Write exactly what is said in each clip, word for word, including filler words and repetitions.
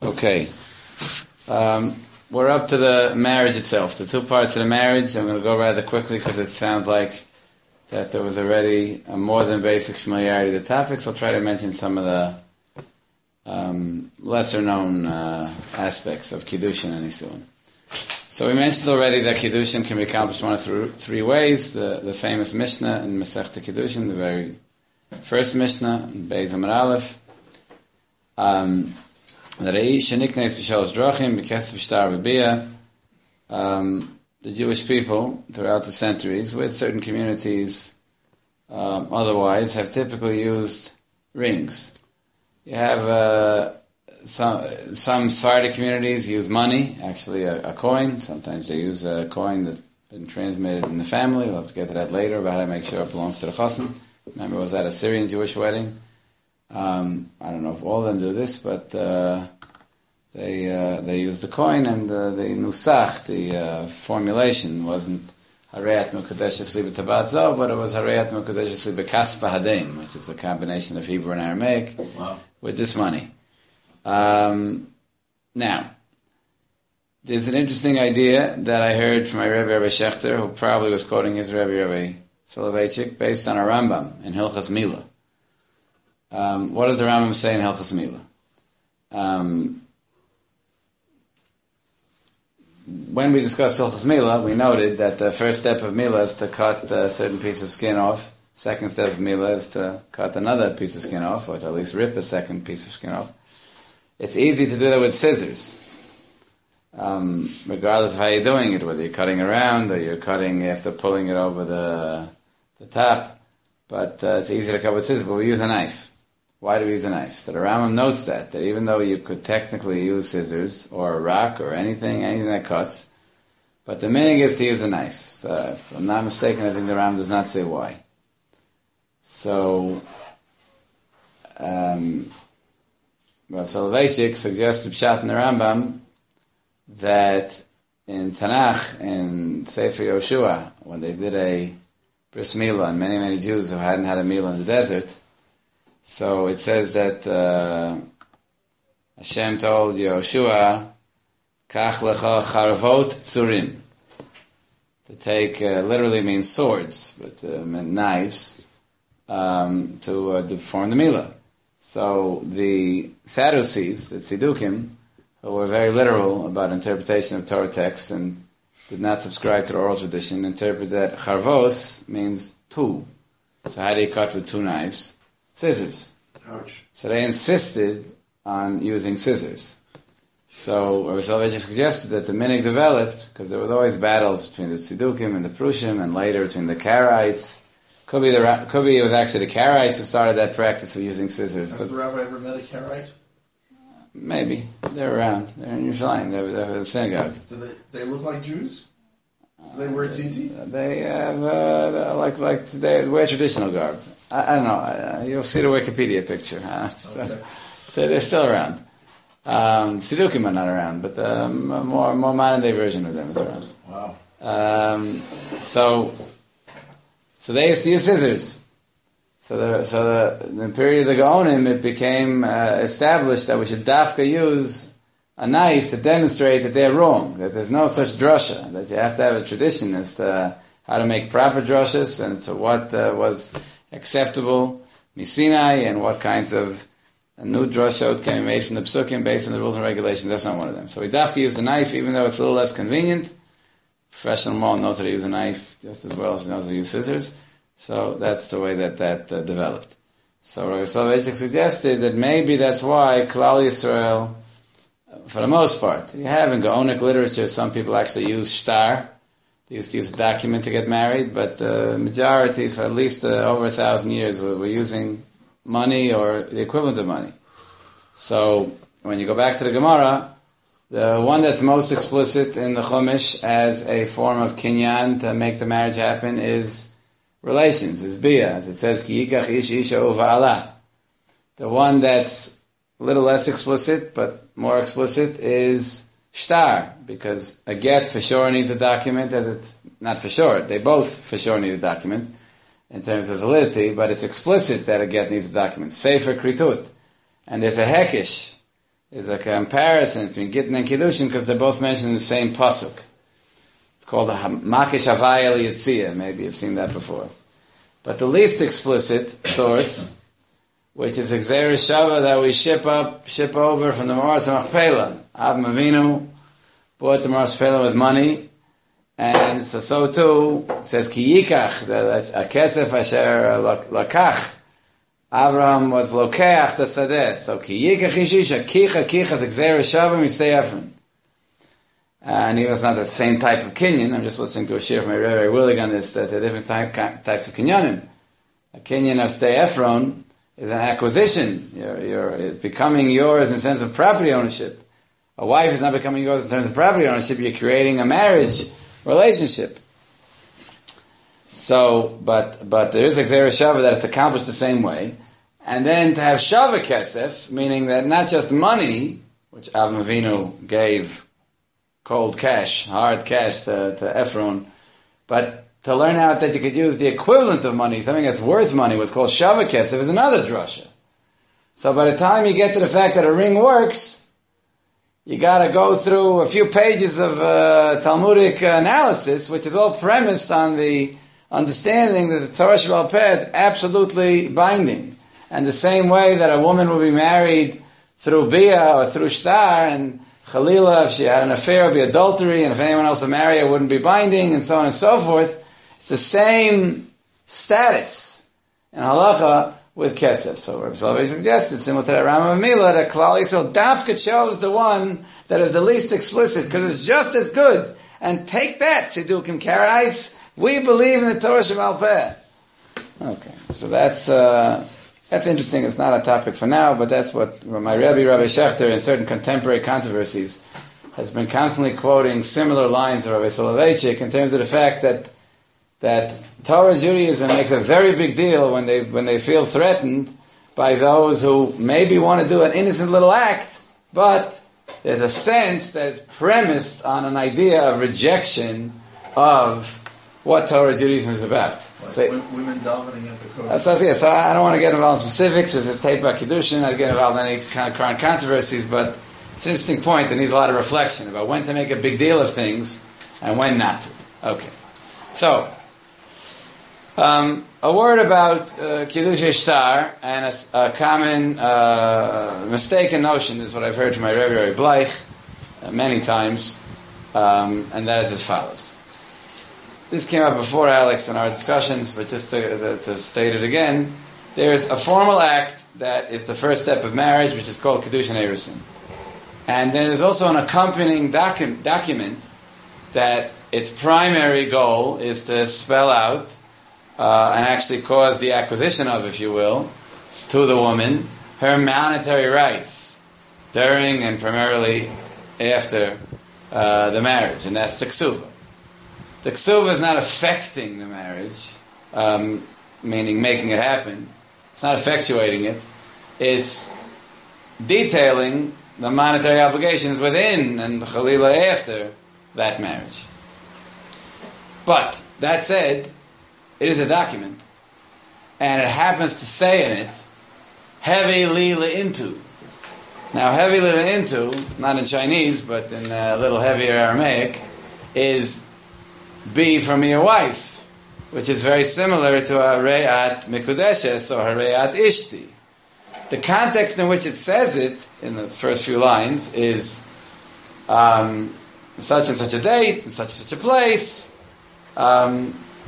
Okay. Um, we're up to the marriage itself, the two parts of the marriage. I'm going to go rather quickly because it sounds like that there was already a more than basic familiarity of the topics. I'll try to mention some of the um, lesser known uh, aspects of Kiddushin and Nisuin. So we mentioned already that Kiddushin can be accomplished one of th- three ways. The, the famous Mishnah in Masechta Kiddushin, the very first Mishnah in Beis Amar Aleph. Um, the um, the Jewish people throughout the centuries, with certain communities um, otherwise, have typically used rings. You have uh, some some Sephardic communities use money, actually a, a coin. Sometimes they use a coin that's been transmitted in the family. We'll have to get to that later about how to make sure it belongs to the chassan. Remember, it was at a Syrian Jewish wedding. Um, I don't know if all of them do this, but uh, they uh, they used the coin, and uh, the nusach, the uh, formulation, wasn't Harayat Mekudesh Esli B'Tabat Zo, but it was Harayat Mekudesh Esli B'Kaspa Hadein, which is a combination of Hebrew and Aramaic, wow, with this money. Um, now, there's an interesting idea that I heard from my Rebbe, Rebbe Shechter, who probably was quoting his Rebbe, Rebbe Soloveitchik, based on a Rambam in Hilchas Milah. Um, what does the Rambam say in Hilchas Milah? Um, when we discussed Hilchas Milah, we noted that the first step of Milah is to cut a certain piece of skin off. Second step of Milah is to cut another piece of skin off, or to at least rip a second piece of skin off. It's easy to do that with scissors, um, regardless of how you're doing it, whether you're cutting around or you're cutting after pulling it over the the top. But uh, it's easy to cut with scissors, but we use a knife. Why do we use a knife? So the Rambam notes that, that even though you could technically use scissors or a rock or anything, anything that cuts, but the meaning is to use a knife. So if I'm not mistaken, I think the Rambam does not say why. So, um, Rav Soloveitchik suggested Pshat in the Rambam that in Tanakh, in Sefer Yoshua, when they did a bris milah, and many, many Jews who hadn't had a milah in the desert, so it says that uh, Hashem told Yoshua, Kach lecha charvot tzurim. To take uh, literally means swords, but uh, meant knives, um, to, uh, to perform the milah. So the Sadducees, the Tzidukim, who were very literal about interpretation of Torah text and did not subscribe to the oral tradition, interpret that charvos means two. So how do you cut with two knives? Scissors. Ouch. So they insisted on using scissors. So Rabbi Soloveitchik suggested that the minig developed, because there were always battles between the Tzidukim and the Prushim, and later between the Karaites. Could be, the, could be it was actually the Karaites who started that practice of using scissors. Has the rabbi ever met a Karaite? Maybe. They're around. They're in Yerushalayim. They're, they're in the synagogue. Do they, they look like Jews? Do they wear tzitzit? Uh, they have, uh, like, like they wear traditional garb. I, I don't know. Uh, you'll see the Wikipedia picture. Huh? Okay. They're, they're still around. Um, Tzidukim are not around, but the um, more, more modern day version of them is around. Wow. Um, so, so they used to use scissors. So the, so the, in the period of the Gaonim, it became uh, established that we should dafka use a knife to demonstrate that they're wrong, that there's no such drasha, that you have to have a tradition as to how to make proper drashas and to what uh, was acceptable misinai and what kinds of a new drashot can be made from the psukim based on the rules and regulations. That's not one of them. So we dafka use the knife, even though it's a little less convenient. Professional mom knows how to use a knife just as well as he knows how to use scissors. So that's the way that that uh, developed. So Rabbi Soloveitchik suggested that maybe that's why Klal Yisrael, for the most part, you have in Gaonic literature, some people actually use shtar. They used to use a document to get married, but the uh, majority, for at least uh, over a thousand years, were, were using money or the equivalent of money. So when you go back to the Gemara, the one that's most explicit in the Chumash as a form of kinyan to make the marriage happen is relations, is bia, as it says, ki yikach ish isha uva'ala. The one that's a little less explicit, but more explicit, is shtar, because a get for sure needs a document, and it's not for sure, they both for sure need a document in terms of validity, but it's explicit that a get needs a document. Sefer kritut. And there's a hekish. is a comparison between Gittin and Kiddushin because they're both mentioned in the same pasuk. It's called the Makish Havai El Yitziyah. Maybe you've seen that before. But the least explicit source, which is Xer Shava that we ship up, ship over from the Maras Machpelah. Avram Avinu bought the Maras Machpelah with money, and so, so too it says Ki Yikach, a Kesef Asher Lakach. Avram was Lokeach the Sadeh. So Ki Yikach Ishisha, Kicha Kicha is Xer Shava Mistei Efron. And he was not the same type of Kinyan. I'm just listening to a shir from my Rebbe Willig on this, that there are different type, types of Kinyanim. A Kinyan of Stei Efron is an acquisition. You're, you're, it's becoming yours in the sense of property ownership. A wife is not becoming yours in terms of property ownership. You're creating a marriage relationship. So, but but there is a Xer Shava that it's accomplished the same way. And then to have Shava Kesef, meaning that not just money, which Avram Avinu gave cold cash, hard cash to, to Ephron, but to learn out that you could use the equivalent of money, something that's worth money, what's called Shava Kesef, is another drasha. So by the time you get to the fact that a ring works, you got to go through a few pages of uh, Talmudic analysis, which is all premised on the understanding that the Torah Sheba'al Peh is absolutely binding. And the same way that a woman will be married through Bia or through Shtar, and Chalila, if she had an affair, it would be adultery, and if anyone else would marry her, it wouldn't be binding, and so on and so forth. It's the same status in halacha with kesef. So Rabbi Soloveitch suggested, similar to that Rambam Mila, that Klal Yisrael Dafka chose the one that is the least explicit, because it's just as good. And take that, Tzedukim Karaites. We believe in the Torah Sheba'al Peh. Okay, so that's uh, that's interesting. It's not a topic for now, but that's what my Rebbe, Rabbi Shechter, in certain contemporary controversies, has been constantly quoting similar lines of Rabbi Soloveitchik in terms of the fact that that Torah Judaism makes a very big deal when they when they feel threatened by those who maybe want to do an innocent little act, but there's a sense that it's premised on an idea of rejection of what Torah Judaism is about. Like so, women dominating at the code. That's what I say. So I don't want to get involved in specifics. There's a tape about Kiddushin. I don't get involved in any kind of current controversies, but it's an interesting point that needs a lot of reflection about when to make a big deal of things and when not to. Okay. So, um, a word about uh, Kiddush Ishtar and a, a common uh, mistaken notion is what I've heard from my Rebbe, Rebbe Bleich, uh, many times, um, and that is as follows. This came up before, Alex, in our discussions, but just to, to, to state it again, there's a formal act that is the first step of marriage, which is called Kiddushin Erusin. And then there's also an accompanying docu- document that its primary goal is to spell out uh, and actually cause the acquisition of, if you will, to the woman, her monetary rights during and primarily after uh, the marriage, and that's the ksuva. The ksuva is not affecting the marriage, um, meaning making it happen. It's not effectuating it. It's detailing the monetary obligations within and chalila after that marriage. But, that said, it is a document, and it happens to say in it, heavy lila into. Now, heavy lila into, not in Chinese, but in a little heavier Aramaic, is be for me a wife, which is very similar to a re'at mikudeshes or a re'at ishti. The context in which it says it, in the first few lines, is um, such and such a date, in such and such a place. Um,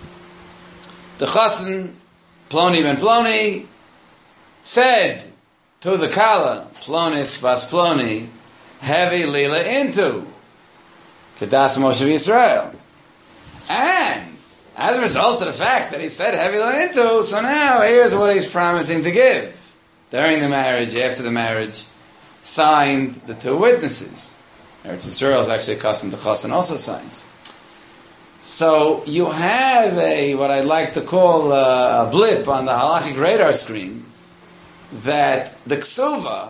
the chassan, Ploni ben Ploni, said to the Kala, Plonis vas Ploni, heavy lila into Kedas Moshe Yisrael. And as a result of the fact that he said heavy lila into, so now here's what he's promising to give. During the marriage, after the marriage, signed the two witnesses. Eretz Yisrael is actually a custom the chassan also signs. So you have a, what I'd like to call a, a blip on the halachic radar screen, that the ksuva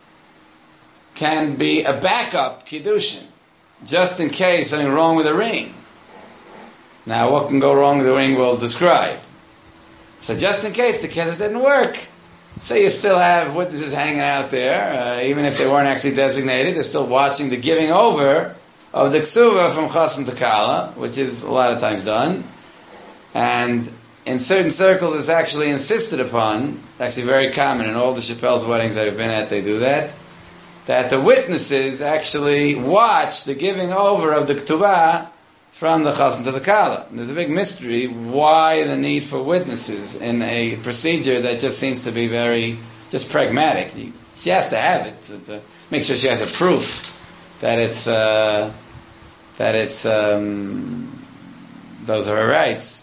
can be a backup kiddushin, just in case something wrong with the ring. Now, what can go wrong with the ring we'll describe. So just in case the kedushin didn't work, So you still have witnesses hanging out there, uh, even if they weren't actually designated. They're still watching the giving over of the ksuva from chassan to kala, which is a lot of times done. And in certain circles, it's actually insisted upon, actually very common in all the Chappelle's weddings that I've been at, they do that, that the witnesses actually watch the giving over of the ketubah from the chassan to the kala. And there's a big mystery why the need for witnesses in a procedure that just seems to be very just pragmatic. She has to have it to, to make sure she has a proof that it's uh, that it's um, those are her rights.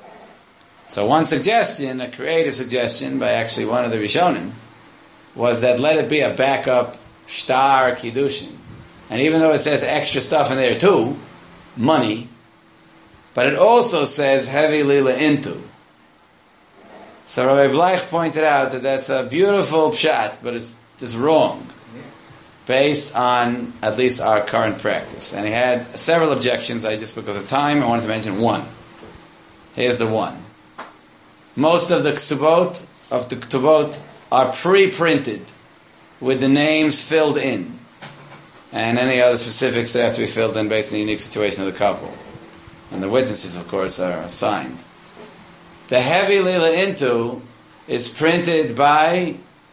So one suggestion, a creative suggestion by actually one of the Rishonim, was that let it be a backup shtar kiddushin. And even though it says extra stuff in there too, money, but it also says heavy lila into. So Rabbi Bleich pointed out that that's a beautiful pshat, but it's just wrong, based on at least our current practice. And he had several objections. I just, because of time, I wanted to mention one. Here's the one. Most of the ksubot, of the ktubot, are pre-printed with the names filled in, and any other specifics that have to be filled in based on the unique situation of the couple. And the witnesses, of course, are assigned. The heavy lila into is printed by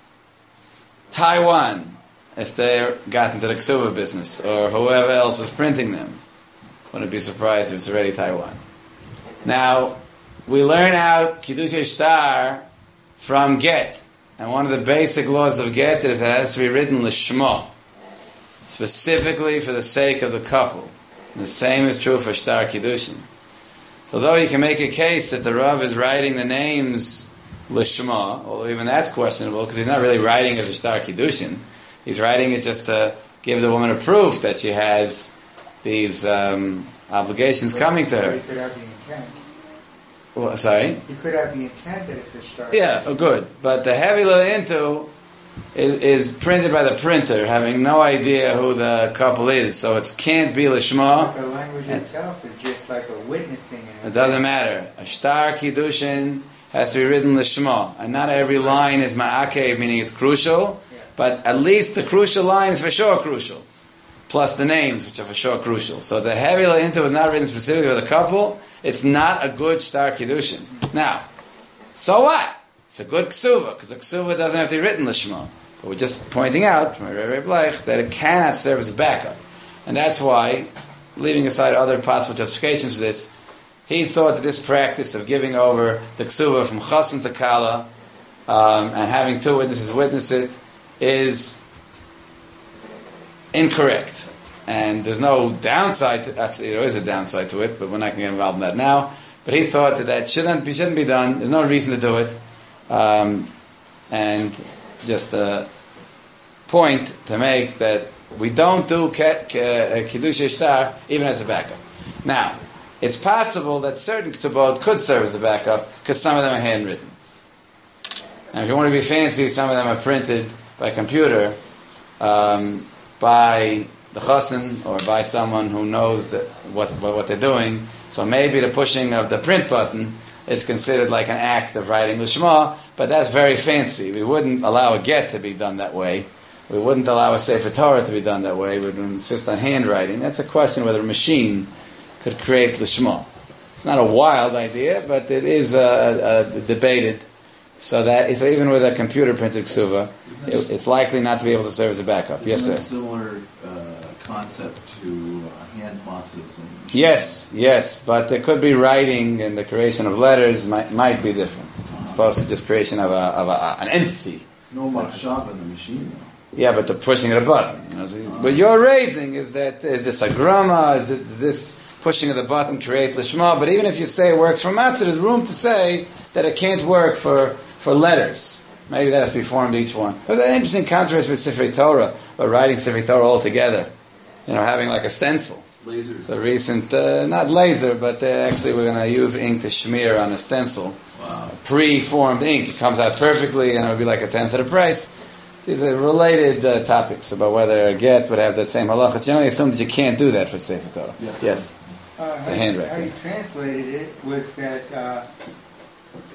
Taiwan, if they're gotten to the ksuva business, or whoever else is printing them. Wouldn't be surprised if it's already Taiwan. Now, we learn out Kiddush Shtar from Get. And one of the basic laws of Get is that it has to be written Lishmo, specifically for the sake of the couple. And the same is true for Shtar Kiddushin. So although you can make a case that the Rav is writing the names Lishmo, although even that's questionable, because he's not really writing as a Shtar Kiddushin. He's writing it just to give the woman a proof that she has these um, obligations but coming to her. He could have the intent. Well, sorry? He could have the intent that it's a Shtar. Yeah, oh, good. But the heavy lila into is, is printed by the printer, having no idea who the couple is, so it can't be Lishma. But the language itself is just like a witnessing. It doesn't matter. A Shtar Kiddushin has to be written Lishma, and not every line is ma'akev, meaning it's crucial, yeah. But at least the crucial line is for sure crucial, plus the names, which are for sure crucial. So the heavy lila into is not written specifically for the couple. It's not a good Shtar Kiddushin. Now, so what? It's a good ksuva, because the ksuva doesn't have to be written Lishma. But we're just pointing out, from Rabbi Bleich, that it cannot serve as a backup. And that's why, leaving aside other possible justifications for this, he thought that this practice of giving over the ksuva from chassan to kala, um, and having two witnesses witness it, is incorrect. And there's no downside to, actually there is a downside to it, but we're not going to get involved in that now. But he thought that that shouldn't be, shouldn't be done. There's no reason to do it. Um, and just a point to make that we don't do Kiddush Shtar even as a backup. Now, it's possible that certain ketubot could serve as a backup because some of them are handwritten. And if you want to be fancy, some of them are printed by computer, um, by the chassan or by someone who knows that what, what they're doing. So maybe the pushing of the print button is considered like an act of writing Lishma, but that's very fancy. We wouldn't allow a get to be done that way. We wouldn't allow a Sefer Torah to be done that way. We would insist on handwriting. That's a question whether a machine could create Lishma. It's not a wild idea, but it is uh, uh, debated. So that so even with a computer printed ksuva, it, it's likely not to be able to serve as a backup. Isn't Yes, sir. that similar uh, concept to uh, hand matzahs and machines? Yes, yes, but there could be writing and the creation of letters might might be different. It's opposed to just creation of a of a, an entity. No machshava in the machine, though. Yeah, but the pushing of the button. You know, so, but you're raising is that is this a grama? Is it, this pushing of the button create lishma? But even if you say it works for matzah, there's room to say that it can't work for, for letters. Maybe that has to be formed each one. But an interesting contrast with Sefer Torah, but writing Sefer Torah all together. You know, having like a stencil. Laser. It's a recent, uh, not laser, but uh, actually we're going to use ink to smear on a stencil. Wow. Pre-formed ink. It comes out perfectly and it would be like a tenth of the price. These are related uh, topics about whether a get would have that same halacha. It's generally assumed that you can't do that for Sefer Torah. Yeah. Yes. Uh, It's a how, handwriting. how you translated it was that uh,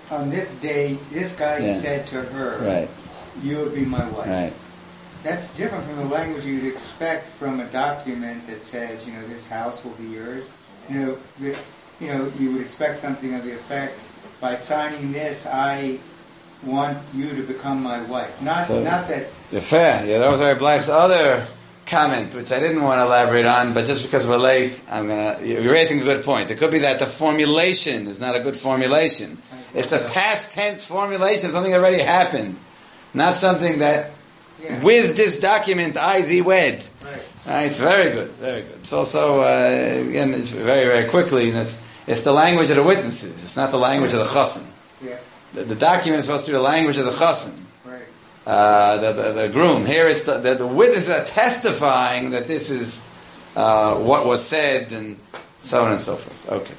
on this day, this guy Yeah. said to her, Right. you would be my wife. Right. That's different from the language you'd expect from a document that says, you know, this house will be yours. You know, the, you know, you would expect something of the effect, by signing this, I want you to become my wife. Not, So- not that. You're fair. Yeah, that was Rabbi Black's other comment, which I didn't want to elaborate on, but just because we're late, I'm gonna. You're raising a good point. It could be that the formulation is not a good formulation. It's a past tense formulation of something that already happened, not something that Yeah. with this document I thee wed. Right. Right, it's very good, very good. It's also uh, again, it's very, very quickly. And it's it's the language of the witnesses. It's not the language of the chassan. Yeah. The, the document is supposed to be the language of the chassan. Right. Uh, the, the, the groom. Here it's the, the, the witnesses are testifying that this is uh, what was said and so on and so forth. Okay.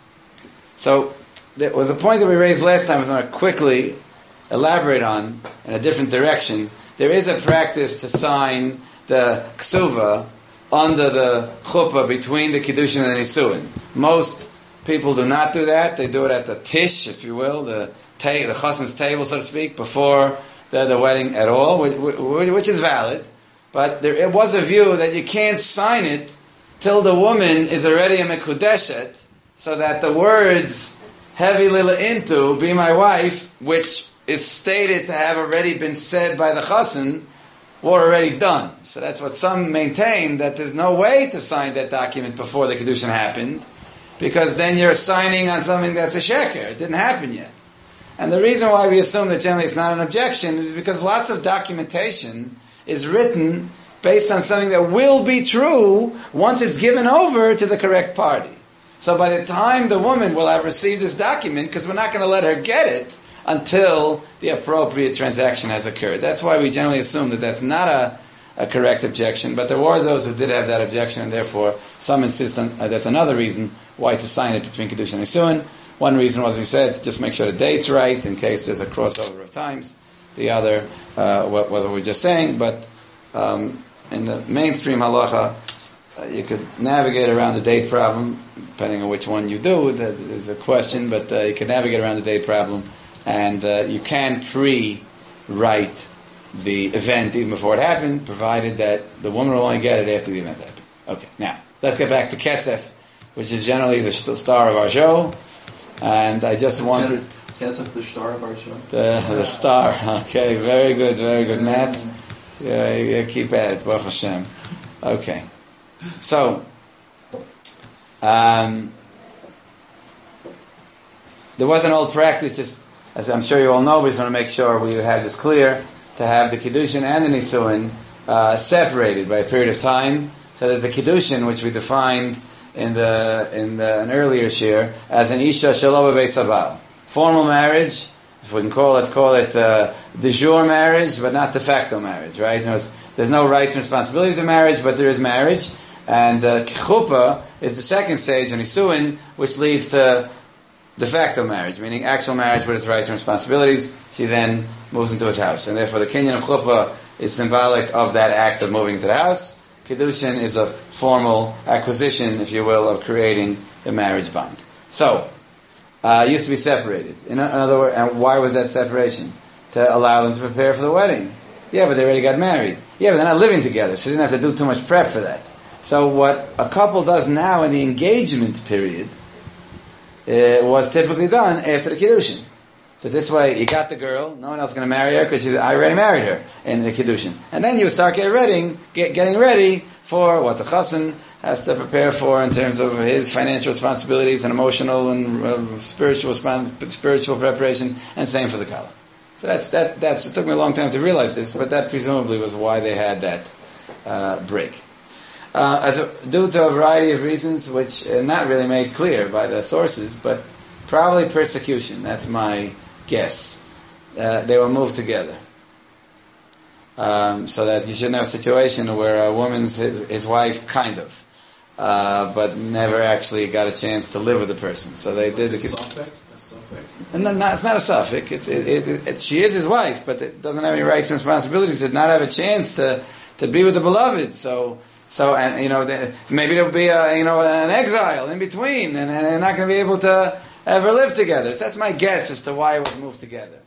So there was a point that we raised last time I was going to quickly elaborate on in a different direction. There is a practice to sign the ksuva under the chuppah between the kiddushin and the nisuin. Most people do not do that. They do it at the tish, if you will, the ta- the chassan's table, so to speak, before the, the wedding at all, which, which is valid. But there it was a view that you can't sign it till the woman is already a mekudeshet, so that the words heavy lila into be my wife, which is stated to have already been said by the chassan, were already done. So that's what some maintain, that there's no way to sign that document before the kedushin happened, because then you're signing on something that's a sheker. It didn't happen yet. And the reason why we assume that generally it's not an objection is because lots of documentation is written based on something that will be true once it's given over to the correct party. So by the time the woman will have received this document, because we're not going to let her get it until the appropriate transaction has occurred. That's why we generally assume that that's not a, a correct objection, but there were those who did have that objection, and therefore some insist on, uh, that's another reason why to sign it between Kedushin and Nisuin. One reason was, we said, just make sure the date's right in case there's a crossover of times. The other, uh, what, what we're just saying, but um, in the mainstream halacha, uh, you could navigate around the date problem, depending on which one you do. There's a question, but uh, you can navigate around the date problem, and uh, you can pre-write the event even before it happened, provided that the woman will only get it after the event happened. Okay, now, let's get back to Kesef, which is generally the star of our show, and I just wanted... Kesef, the star of our show? The, the star, okay, very good, very good, Matt. Yeah, you keep at it, Baruch Hashem. Okay, so... Um, there was an old practice, just as I'm sure you all know, we just want to make sure we have this clear, to have the Kiddushin and the Nisuin uh, separated by a period of time, so that the Kiddushin, which we defined in the in the, an earlier shir as an Isha Shalom Beis Habal, formal marriage, if we can call, let's call it uh, de jure marriage, but not de facto marriage, right? There's, there's no rights and responsibilities of marriage, but there is marriage, and uh, Chuppah is the second stage in Nisuin, which leads to de facto marriage, meaning actual marriage with its rights and responsibilities. She then moves into his house, and therefore the kinyan of chuppah is symbolic of that act of moving into the house. Kiddushin is a formal acquisition, if you will, of creating the marriage bond. So, uh, it used to be separated. In other words, and why was that separation? To allow them to prepare for the wedding. Yeah, but they already got married. Yeah, but they're not living together, so they didn't have to do too much prep for that. So what a couple does now in the engagement period It was typically done after the Kiddushin. So this way, you got the girl, no one else is going to marry her because I already married her in the Kiddushin. And then you start getting ready, get, getting ready for what the chassan has to prepare for in terms of his financial responsibilities and emotional and uh, spiritual spiritual preparation, and same for the kala. So that's that. That's it took me a long time to realize this, but that presumably was why they had that uh, break. Uh, as a, due to a variety of reasons, which are not really made clear by the sources, but probably persecution, that's my guess. Uh, they were moved together. Um, so that you shouldn't have a situation where a woman's his, his wife, kind of, uh, but never actually got a chance to live with the person. So they So did the... Suffix? A suffix? And no, no, it's not a suffix. It's, it, it, it, she is his wife, but it doesn't have any rights and responsibilities. Did not have a chance to, to be with the beloved. So... So, and you know, the, maybe there'll be a, you know, an exile in between, and, and they're not going to be able to ever lived together. So that's my guess as to why it was moved together.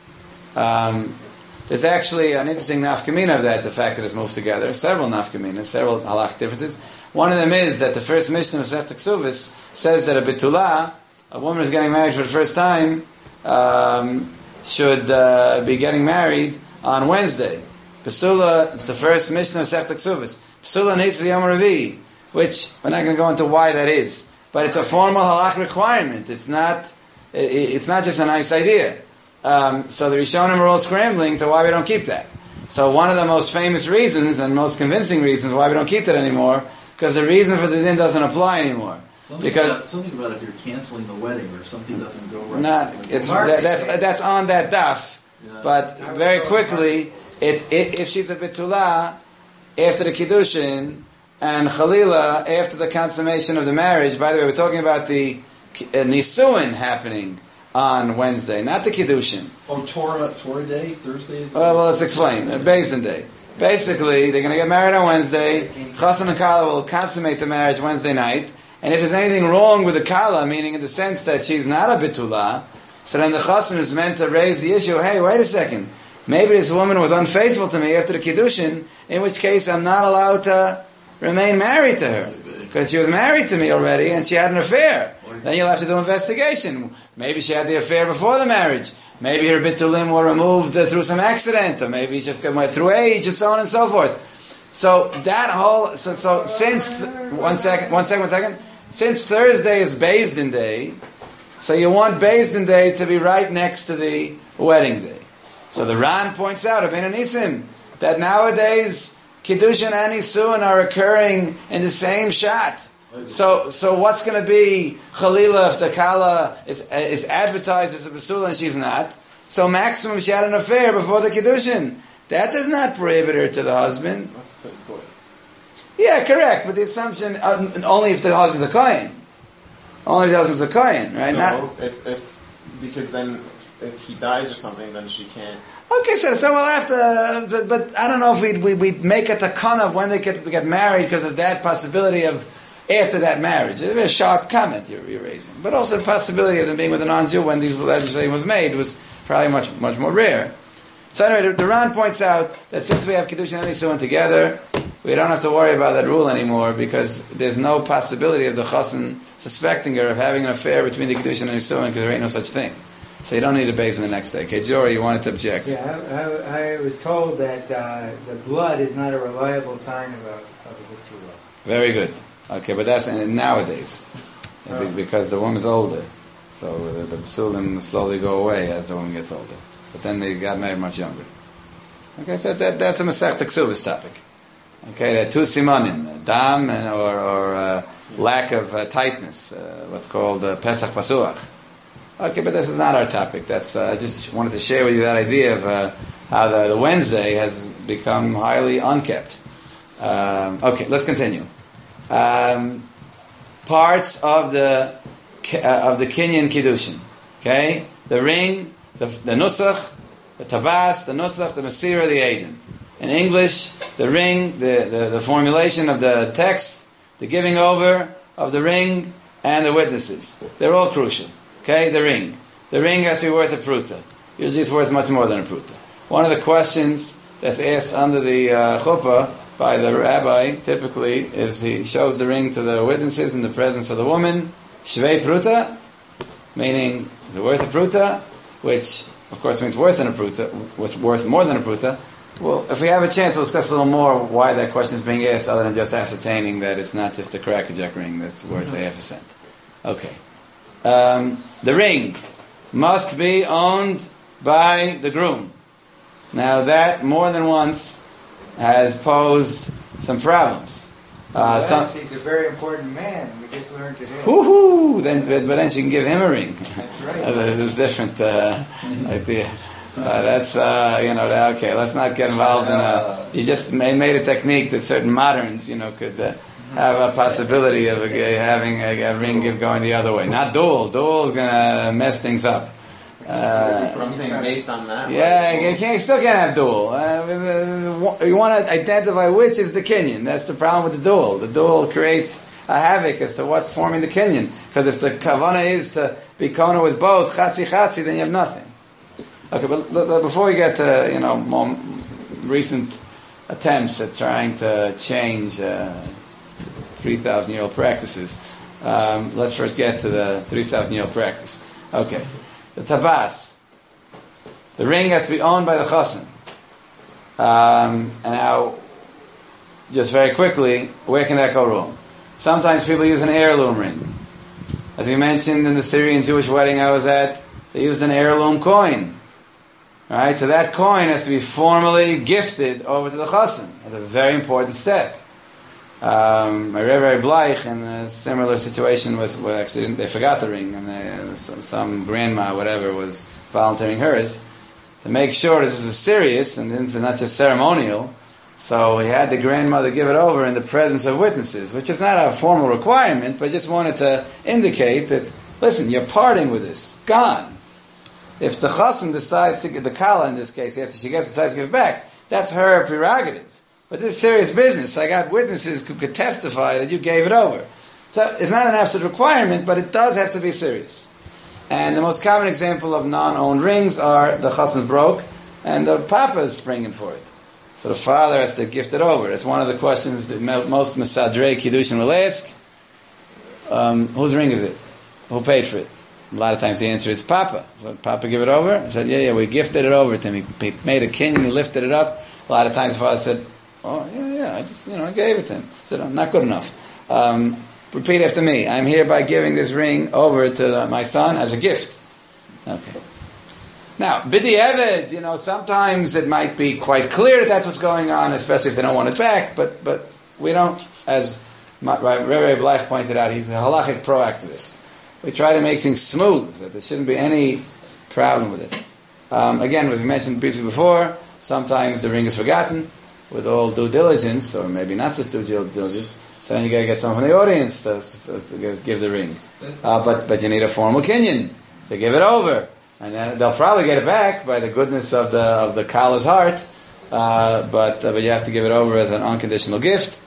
Um, there's actually an interesting nafkamina of that, the fact that it's moved together. Several nafkaminas, several halach differences. One of them is that the first Mishnah of Masechta Ksubis says that a betulah, a woman who's getting married for the first time, um, should uh, be getting married on Wednesday. Pesula, it's the first Mishnah of Masechta Ksubis. Pesula Neitzah Yom Revi, which we're not going to go into why that is, but it's a formal halach requirement. It's not. It's not just a nice idea. Um, so the Rishonim are all scrambling to why we don't keep that. So one of the most famous reasons and most convincing reasons why we don't keep that anymore, because the reason for the din doesn't apply anymore. Something because about, something about if you're canceling the wedding or something doesn't go right. Not it's that, that's that's on that daf, Yeah. but very quickly, it, it if she's a betulah after the kiddushin and chalila after the consummation of the marriage. By the way, we're talking about the uh, nisuin happening on Wednesday, not the kiddushin. Oh, Torah Torah Day, Thursday is. Well, well, let's explain. Uh, Beis Day. Basically, they're going to get married on Wednesday. Chassan and Kala will consummate the marriage Wednesday night. And if there's anything wrong with the Kala, meaning in the sense that she's not a betulah, so then the Chassan is meant to raise the issue, hey, wait a second, maybe this woman was unfaithful to me after the Kiddushin, in which case I'm not allowed to remain married to her. Because she was married to me already and she had an affair. Then you'll have to do investigation. Maybe she had the affair before the marriage. Maybe her bitulim were removed uh, through some accident, or maybe just went through age, and so on and so forth. So that whole, so, so since, th- one second, one second, one second, since Thursday is Beis Din Day, so you want Beis Din Day to be right next to the wedding day. So the Ran points out, Rabbeinu Nisim, that nowadays Kiddushin and Nisuin are occurring in the same shot. So, so what's going to be Chalila if the Kala is is advertised as a Basula and she's not? So maximum she had an affair before the Kiddushin. That does not prohibit her to the husband. Yeah, correct. But the assumption uh, only if the husband's a Kohen. Only if the husband's a Kohen, right? No, Not, if, if because then if he dies or something, then she can't. Okay, so so we'll have to, but, but I don't know if we'd we, we'd make a takana of when they get get married because of that possibility of after that marriage. It's a very sharp comment you're, you're raising, but also the possibility of them being with a non-Jew when these legislation was made was probably much much more rare. So anyway, the Ran points out that since we have Kiddushin and Nisuin together, we don't have to worry about that rule anymore because there's no possibility of the Chassan suspecting her of having an affair between the Kiddushin and Nisuin because there ain't no such thing. So you don't need a base in the next day. Okay, Jory, you wanted to object. Yeah, I, I, I was told that uh, the blood is not a reliable sign of a, of a B'tulah. Very good. Okay, but that's nowadays Oh. because the woman's older. So the, the psulim slowly go away as the woman gets older. But then they got married much younger. Okay, so that, that's a Masechta Ksubis topic. Okay, there are two simanim, dam and, or, or uh, lack of uh, tightness, uh, what's called uh, Pesach Pasuach. Okay, but this is not our topic. That's uh, I just wanted to share with you that idea of uh, how the, the Wednesday has become highly unkept. Um, okay, let's continue. Um, parts of the uh, of the Kinyan Kiddushin. Okay, the ring, the, the nusach, the tabas, the nusach, the masira, the edim. In English, the ring, the, the, the formulation of the text, the giving over of the ring, and the witnesses. They're all crucial. Okay, the ring. The ring has to be worth a pruta. Usually it's worth much more than a pruta. One of the questions that's asked under the uh, chuppah by the rabbi, typically, is he shows the ring to the witnesses in the presence of the woman. Shvei pruta, meaning is it worth a pruta? Which, of course, means worth than a pruta, worth more than a pruta. Well, if we have a chance, we'll discuss a little more why that question is being asked, other than just ascertaining that it's not just a crackerjack ring that's worth a half a cent. Okay. Um, the ring must be owned by the groom. Now that more than once has posed some problems. Uh, Yes, some, he's a very important man. We just learned today. whoo-hoo, then, but, but then she can give him a ring. That's right. That's a different uh, idea. Uh, that's, uh, you know, okay, let's not get involved in a, you just made, made a technique that certain moderns, you know, could uh, have a possibility of uh, having a, a ring give going the other way. Not dual. Dual is going to mess things up. Uh, I'm saying based on that. yeah, like, you, can't, you still can't have dual. Uh, you want to identify which is the kinyan. That's the problem with the dual. The dual creates a havoc as to what's forming the kinyan. Because if the kavana is to be kona with both, chatzi chatzi, then you have nothing. Okay, but l- l- before we get to, you know, more recent attempts at trying to change uh, three thousand year old practices, um, let's first get to the three thousand year old practice. Okay. The tabas. The ring has to be owned by the chassan. Um, and now, just very quickly, where can that go wrong? Sometimes people use an heirloom ring. As we mentioned in the Syrian Jewish wedding I was at, they used an heirloom coin. Right? So that coin has to be formally gifted over to the chassan. That's a very important step. Um, my Rebbe Bleich in a similar situation was, well, actually they forgot the ring, and they, some grandma, whatever, was volunteering hers to make sure this is serious and not just ceremonial. So he had the grandmother give it over in the presence of witnesses, which is not a formal requirement, but just wanted to indicate that, listen, you're parting with this, gone. If the chassan decides to get the kala in this case, after she gets decides to give it back, that's her prerogative. But this is serious business. I got witnesses who could testify that you gave it over. So it's not an absolute requirement, but it does have to be serious. And the most common example of non-owned rings are the chassan's broke, and the papa is springing for it. So the father has to gift it over. It's one of the questions that most Mesadrei Kiddushin will ask. Um, whose ring is it? Who paid for it? A lot of times the answer is Papa. So Papa give it over? I said, yeah, yeah, we gifted it over to him. He, he made a kinyan, he lifted it up. A lot of times the father said, oh, yeah, yeah, I just, you know, I gave it to him. I said, oh, not good enough. Um, repeat after me. I'm hereby giving this ring over to my son as a gift. Okay. Now, Bidi Eved, you know, sometimes it might be quite clear that that's what's going on, especially if they don't want it back, but but we don't, as Rebbe Bleich pointed out, he's a halachic pro-activist. We try to make things smooth, that there shouldn't be any problem with it. Um, again, as we mentioned briefly before, sometimes the ring is forgotten with all due diligence, or maybe not such due diligence, so then you got to get someone from the audience to, to give the ring. Uh, but but you need a formal kinyan to give it over. And then they'll probably get it back by the goodness of the of the kala's heart, uh, but uh, but you have to give it over as an unconditional gift.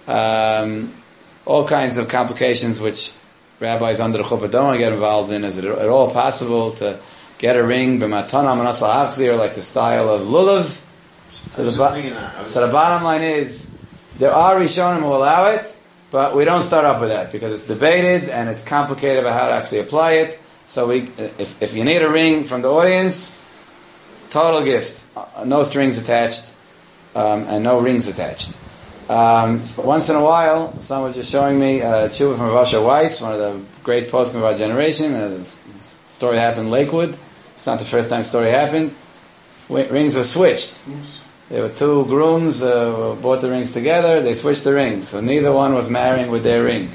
Um, all kinds of complications which rabbis under the chuppah don't want to get involved in. Is it at all possible to get a ring b'matana manasal hachzir like the style of lulav? So the, bo- so the bottom line is there are rishonim who allow it, but we don't start up with that because it's debated and it's complicated about how to actually apply it. So we, if if you need a ring from the audience, total gift, uh, no strings attached, um, and no rings attached. Um, so once in a while, someone was just showing me a tshuva from Rav Asher Weiss, one of the great poskim of our generation. A story happened in Lakewood. It's not the first time the story happened. W- rings were switched. There were two grooms, uh, bought the rings together. They switched the rings, so neither one was marrying with their ring.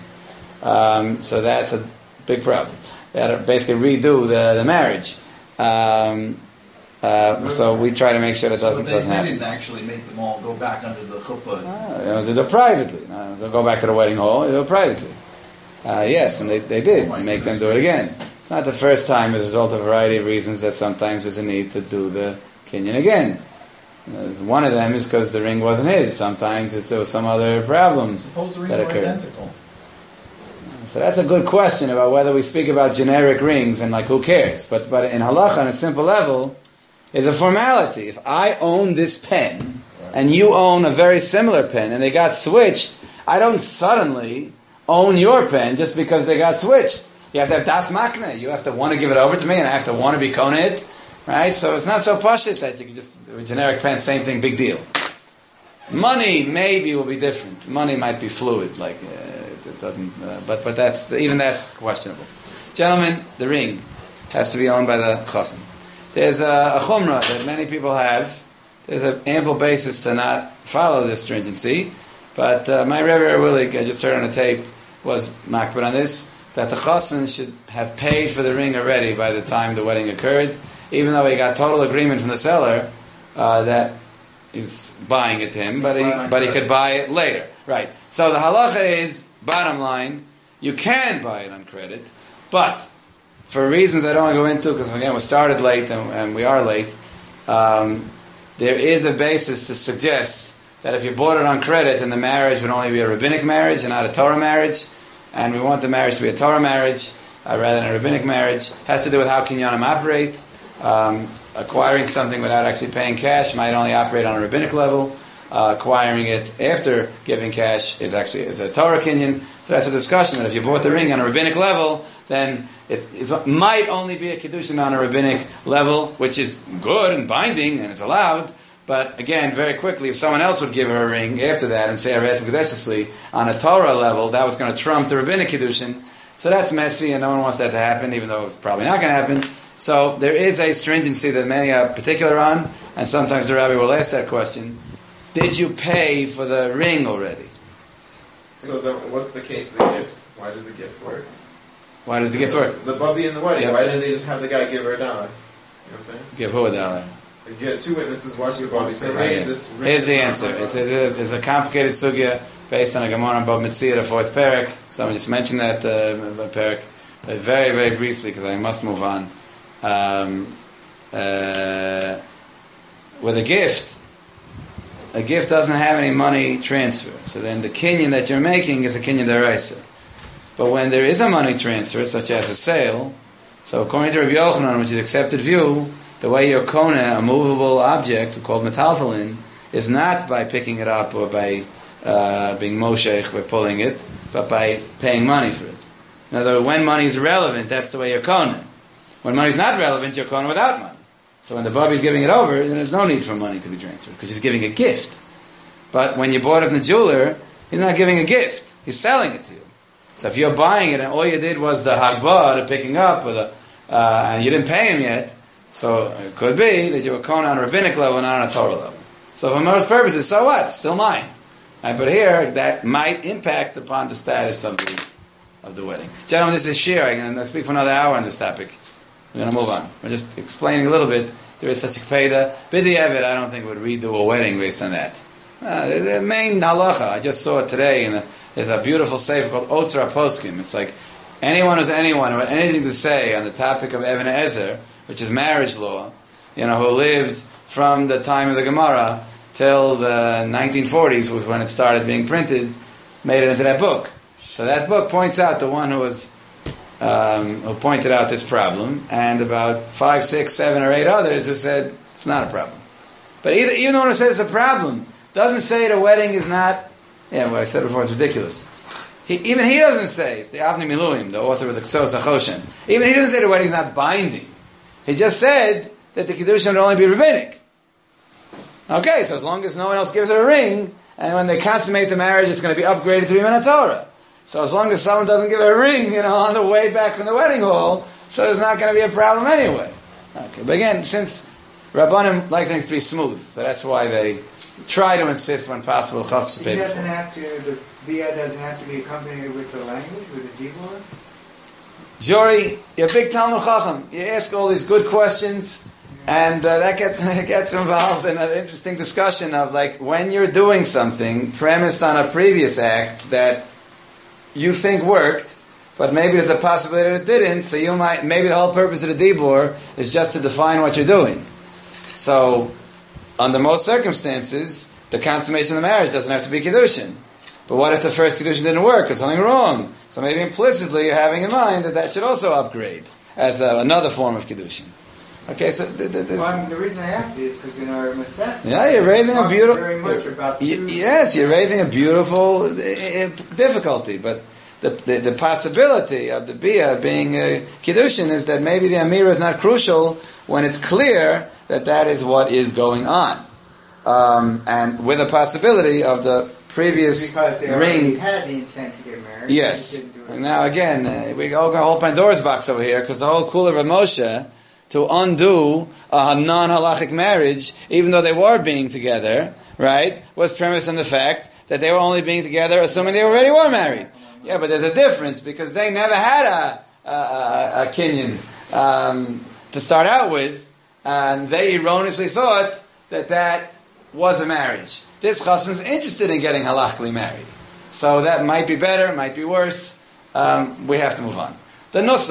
Um, so that's a big problem. They had to basically redo the, the marriage. Um, uh, so we try to make sure that doesn't, so they, doesn't they happen. didn't actually make them all go back under the chuppah. Ah, you know, they do it privately. No, they'll go back to the wedding hall, they do it privately. Uh, yes, and they, they did Oh make them do it again. It's not the first time as a result of a variety of reasons that sometimes there's a need to do the kinyan again. Uh, one of them is because the ring wasn't his. Sometimes it's, there was some other problem Suppose the rings that were occurred. identical. So that's a good question about whether we speak about generic rings and like who cares. But but in halacha, on a simple level, is a formality. If I own this pen and you own a very similar pen and they got switched, I don't suddenly own your pen just because they got switched. You have to have das makna. You have to want to give it over to me and I have to want to be koned. Right? So it's not so pashut that you can just, with generic pen, same thing, big deal. Money maybe will be different. Money might be fluid, like... Uh, It doesn't, uh, but but that's even that's questionable. Gentlemen, the ring has to be owned by the chassan. There's a, a chumrah that many people have. There's an ample basis to not follow this stringency, but uh, my Rebbe Willig, I just heard on a tape, was makbid on this, that the chassan should have paid for the ring already by the time the wedding occurred, even though he got total agreement from the seller uh, that he's buying it to him, but he but he could buy it later. Right. So the halacha is, bottom line, you can buy it on credit, but for reasons I don't want to go into, because again, we started late and, and we are late, um, there is a basis to suggest that if you bought it on credit, then the marriage would only be a rabbinic marriage and not a Torah marriage, and we want the marriage to be a Torah marriage uh, rather than a rabbinic marriage. It has to do with how kinyanim operate. Um, acquiring something without actually paying cash might only operate on a rabbinic level. Uh, acquiring it after giving cash is actually is a Torah kinyan. So that's a discussion that if you bought the ring on a rabbinic level, then it, it might only be a kiddushin on a rabbinic level, which is good and binding and is allowed. But again, very quickly, if someone else would give her a ring after that and say Aret V'Kedeshesli on a Torah level, that was going to trump the rabbinic kiddushin. So that's messy, and no one wants that to happen, even though it's probably not going to happen. So there is a stringency that many are particular on, and sometimes the rabbi will ask that question. Did you pay for the ring already? So the, what's the case of the gift? Why does the gift work? Why does the gift work? The bubby in the wedding. Yeah. Why didn't they just have the guy give her a dollar? You know what I'm saying? Give who a dollar? If you had two witnesses watch the bubby, say, Right, hey, yeah. this ring Here's the is not answer. my It's bubby. a, it's a complicated sugya based on a Gemara on Bab Metzia, the fourth parak. Someone just mentioned that uh, parak, but very, very briefly because I must move on. Um, uh, with a gift, a gift doesn't have any money transfer. So then the kinyan that you're making is a kinyan deraisa. But when there is a money transfer, such as a sale, so according to Rabbi Yochanan, which is accepted view, the way you're kona a movable object called metaltalin is not by picking it up or by uh, being moshech, by pulling it, but by paying money for it. In other words, when money is relevant, that's the way you're kona. When money is not relevant, you're kona without money. So when the Bobby is giving it over, then there's no need for money to be transferred because he's giving a gift. But when you bought it from the jeweler, he's not giving a gift; he's selling it to you. So if you're buying it and all you did was the hagbah, the picking up, or the uh, and you didn't pay him yet, so it could be that you were kona on a rabbinic level, not on a Torah level. So for most purposes, so what? It's still mine. Right, but here, that might impact upon the status of the of the wedding. Gentlemen, this is Shir. I'm going to speak for another hour on this topic. We're going to move on. We're just explaining a little bit. There is such a kpeda. B'di Eved, I don't think would redo a wedding based on that. Uh, the, the main halacha, I just saw it today, and the, there's a beautiful sefer called Otzar Poskim. It's like anyone who's anyone who had anything to say on the topic of Even Ezer, which is marriage law, you know, who lived from the time of the Gemara till the nineteen forties was when it started being printed, made it into that book. So that book points out the one who was um, who pointed out this problem, and about five, six, seven, or eight others who said it's not a problem. But either, even the one who says it's a problem doesn't say the wedding is not. Yeah, what I said before is ridiculous. He, even he doesn't say. It's the Avnei Miluim, the author of the Ksos HaChoshen. Even he doesn't say the wedding is not binding. He just said that the Kiddushin would only be rabbinic. Okay, so as long as no one else gives her a ring, and when they consummate the marriage, it's going to be upgraded to be Minat Torah. So as long as someone doesn't give her a ring, you know, on the way back from the wedding hall, so there's not going to be a problem anyway. Okay, but again, since Rabbanim like things to be smooth, so that's why they try to insist when possible. Chafetz He paper. doesn't have to. The via doesn't have to be accompanied with the language, with the dibur. Jory, you're a big Talmud Chacham. You ask all these good questions, and uh, that gets gets involved in an interesting discussion of like when you're doing something premised on a previous act that you think worked, but maybe there's a possibility that it didn't. So you might maybe the whole purpose of the dibur is just to define what you're doing. So under most circumstances, the consummation of the marriage doesn't have to be Kiddushin. But what if the first Kiddushin didn't work or something wrong? So maybe implicitly you're having in mind that that should also upgrade as uh, another form of Kiddushin. Okay, so th- th- this, Well, I mean, the reason I asked you is because in our Masech, yeah, you're raising a beautiful. very much about y- two, yes, you're raising a beautiful uh, difficulty, but the, the the possibility of the bia being a Kiddushin is that maybe the Amira is not crucial when it's clear that that is what is going on, um, and with a possibility of the previous because they ring. already had the intent to get married. Yes. They didn't do it. Now again, uh, we go a whole Pandora's box over here because the whole kula of Moshe to undo a non-halachic marriage, even though they were being together, right, was premised on the fact that they were only being together assuming they already were married. Yeah, but there's a difference because they never had a a, a, a kinyan um, to start out with, and they erroneously thought that that was a marriage. This chassan is interested in getting halachically married, so that might be better, might be worse. Um, we have to move on. The nusach.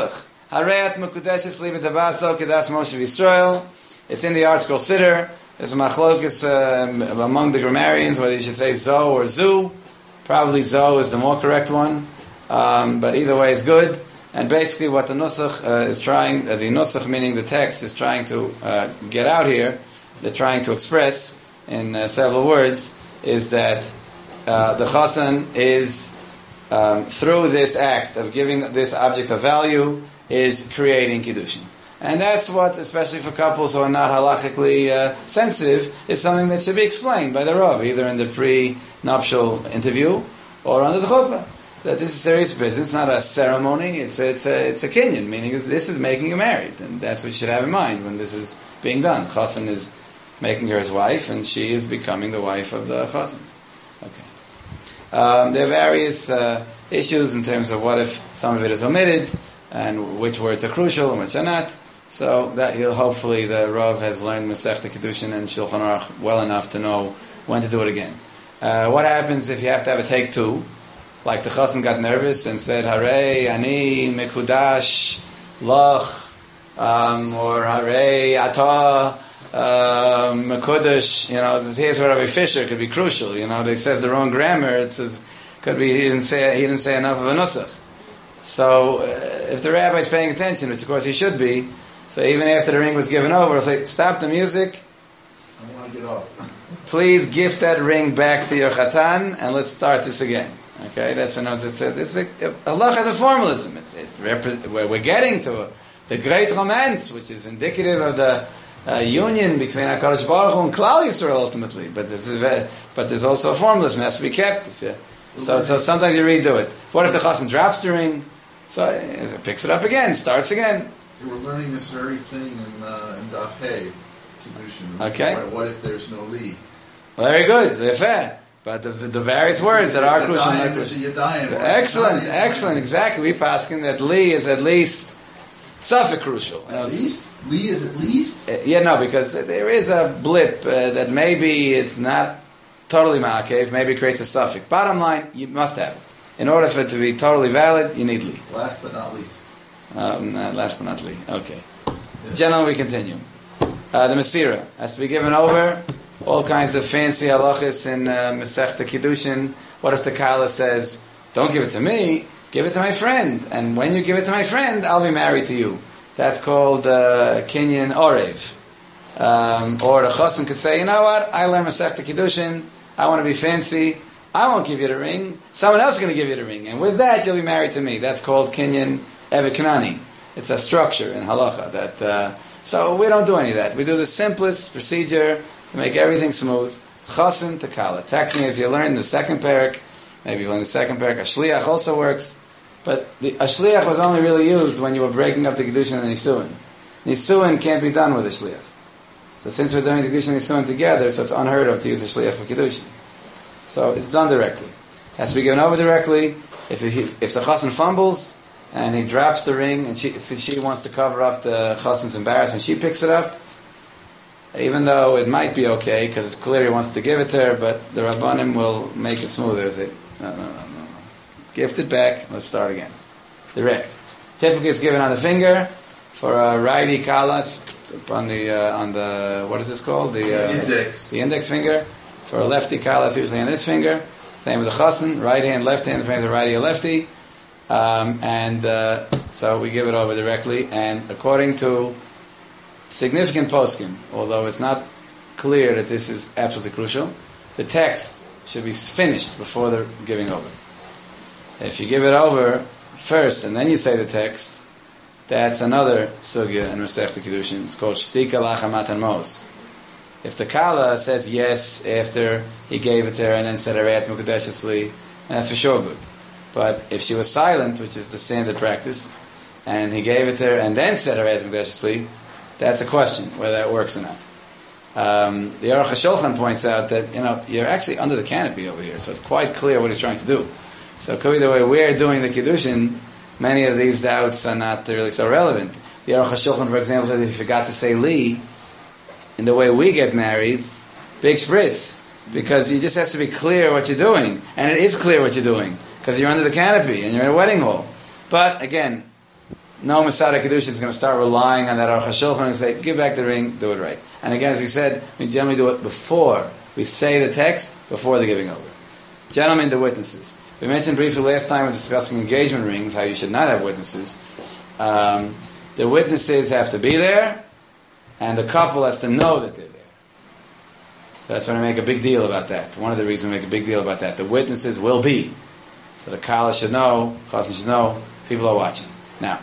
Harayat Mekudeshes Li B'Tabaso Kedas Moshe V'Yisrael. It's in the Art Scroll Siddur. There's a machlokes uh, among the grammarians whether you should say zo or zu. Probably zo is the more correct one, um, but either way is good. And basically, what the nusach uh, is trying, uh, the nusach meaning the text, is trying to uh, get out here. They're trying to express in uh, several words is that uh, the chassan is um, through this act of giving this object of value is creating kiddushin. And that's what, especially for couples who are not halachically uh, sensitive, is something that should be explained by the Rav, either in the pre-nuptial interview or under the chuppah. That this is serious business, not a ceremony. It's a, it's a, it's a kinyan, meaning this is making you married. And that's what you should have in mind when this is being done. Chassan is making her his wife, and she is becoming the wife of the chassan. Okay. Um, there are various uh, issues in terms of what if some of it is omitted, and which words are crucial and which are not. So that he'll hopefully the Rav has learned Masechta Kiddushin and Shulchan Aruch well enough to know when to do it again. Uh, what happens if you have to have a take two? Like the chassan got nervous and said, "Harei ani mekudash lach," um, or "Harei ata mekudash." You know, the case where Rabbi Fisher could be crucial. You know, they says the wrong grammar. It's a, could be he didn't say he didn't say enough of a nusach. So uh, if the rabbi is paying attention, which of course he should be. So even after the ring was given over, I'll say, stop the music. I want to get off. Please gift that ring back to your chatan, and let's start this again. Okay, that's a it's a, it's a Allah has a formalism. It, it repre- we're, we're getting to a, the great romance, which is indicative of the uh, union between HaKadosh Baruch Hu and Klal Yisrael ultimately. But there's a, but there's also a formalism. It has to be kept. If you, so so sometimes you redo it. What if the chassan drops the ring? So it picks it up again, starts again. We're learning this very thing in, uh, in Daf Hey, Kiddushin. Okay. What, what if there's no Li? Very good, they're fair. But the, the, the various words that are crucial. Excellent, excellent, exactly. We paskin that Li is at least suffix crucial. At least? Li is at least? Uh, yeah, no, because there is a blip uh, that maybe it's not totally ma'akev, maybe it creates a suffix. Bottom line, you must have it. In order for it to be totally valid, you need Li. Last but not least. Um, uh, last but not least. Okay. Yeah. Gentlemen, we continue. Uh, the Masira has to be given over. All kinds of fancy halachas in uh, Masechta Kiddushin. What if the Kala says, don't give it to me, give it to my friend. And when you give it to my friend, I'll be married to you. That's called uh, Kinyan Orev. Um, or the Chassan could say, you know what, I learned Masechta Kiddushin, I want to be fancy, I won't give you the ring, someone else is going to give you the ring. And with that, you'll be married to me. That's called Kinyan Evet Kanani. It's a structure in halacha that. Uh, so we don't do any of that. We do the simplest procedure to make everything smooth. Chassan to kala. Technically, as you learn in the second parak, maybe you learn the second parak, a shliach also works. But the a shliach was only really used when you were breaking up the kedushin and the nisuin. Nisuin can't be done with a shliach. So since we're doing the kedushin and nisuin together, so it's unheard of to use a shliach for kedushin. So it's done directly. It has to be given over directly. If he, if the chassan fumbles and he drops the ring, and she she wants to cover up the chassan's embarrassment, she picks it up, even though it might be okay, because it's clear he wants to give it to her, but the Rabbanim will make it smoother. They, no, no, no, no, no. Gift it back, let's start again. Direct. Typically it's given on the finger. For a righty kala, it's on the, uh, on the, what is this called? The uh, index. The index finger. For a lefty kala, it's usually on this finger. Same with the chassan, right hand, left hand, depending on the righty or lefty. Um, and uh, so we give it over directly, and according to significant poskim, although it's not clear that this is absolutely crucial, the text should be finished before the giving over. If you give it over first and then you say the text, that's another sugya in Masechta Kiddushin. It's called Shtika Lachamat and Mos. If the Kala says yes after he gave it to her and then said Arayat Mukadeshes Li, that's for sure good. But if she was silent, which is the standard practice, and he gave it to her and then said Arayat Mukadeshes Li, that's a question whether that works or not. Um, the Aruch HaShulchan points out that you know you're actually under the canopy over here, so it's quite clear what he's trying to do. So could be the way we're doing the Kiddushin, many of these doubts are not really so relevant. The Aruch HaShulchan, for example, says if you forgot to say Li, in the way we get married, big spritz, because it just has to be clear what you're doing, and it is clear what you're doing, because you're under the canopy and you're in a wedding hall. But again, no Masada Kedushin is going to start relying on that Aruch HaShulchan and say, give back the ring, do it right. And again, as we said, we generally do it before we say the text, before the giving over. Gentlemen, the witnesses. We mentioned briefly last time when discussing engagement rings, how you should not have witnesses. Um, the witnesses have to be there, and the couple has to know that they're there. So that's why we make a big deal about that. One of the reasons we make a big deal about that. The witnesses will be. So the Kala should know, Chassan should know, people are watching. Now,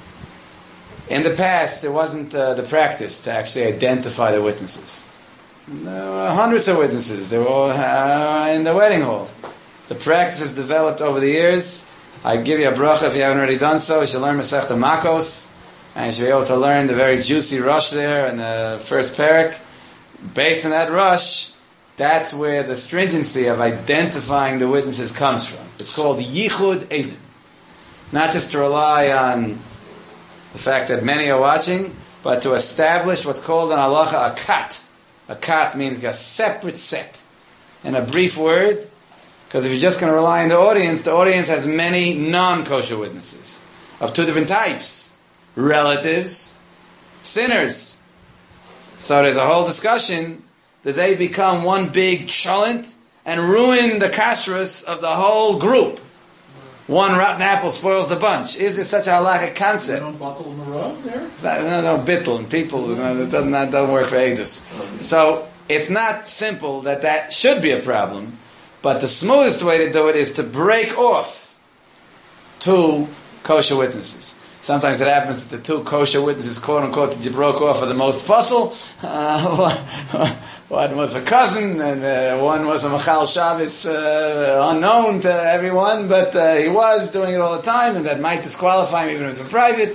in the past, there wasn't uh, the practice to actually identify the witnesses. There were hundreds of witnesses. They were all uh, in the wedding hall. The practice has developed over the years. I give you a bracha if you haven't already done so. You should learn Masechta Makos, and you should be able to learn the very juicy rush there in the first parak. Based on that rush, that's where the stringency of identifying the witnesses comes from. It's called Yichud Eidim. Not just to rely on the fact that many are watching, but to establish what's called in halacha a kat. A kat means a separate set. In a brief word, because if you're just going to rely on the audience, the audience has many non-kosher witnesses of two different types. Relatives, sinners. So there's a whole discussion that they become one big cholent and ruin the kashrus of the whole group. One rotten apple spoils the bunch. Is there such a halachic concept? They don't bottle in the row there? No, no, bittul and people. You know, that doesn't, that doesn't work for Eidos. So it's not simple that that should be a problem, but the smoothest way to do it is to break off two kosher witnesses. Sometimes it happens that the two kosher witnesses, quote unquote, that you broke off are the most puzzle. Uh, one was a cousin, and uh, one was a Machal Shabbos, uh, unknown to everyone, but uh, he was doing it all the time, and that might disqualify him even if it's in private.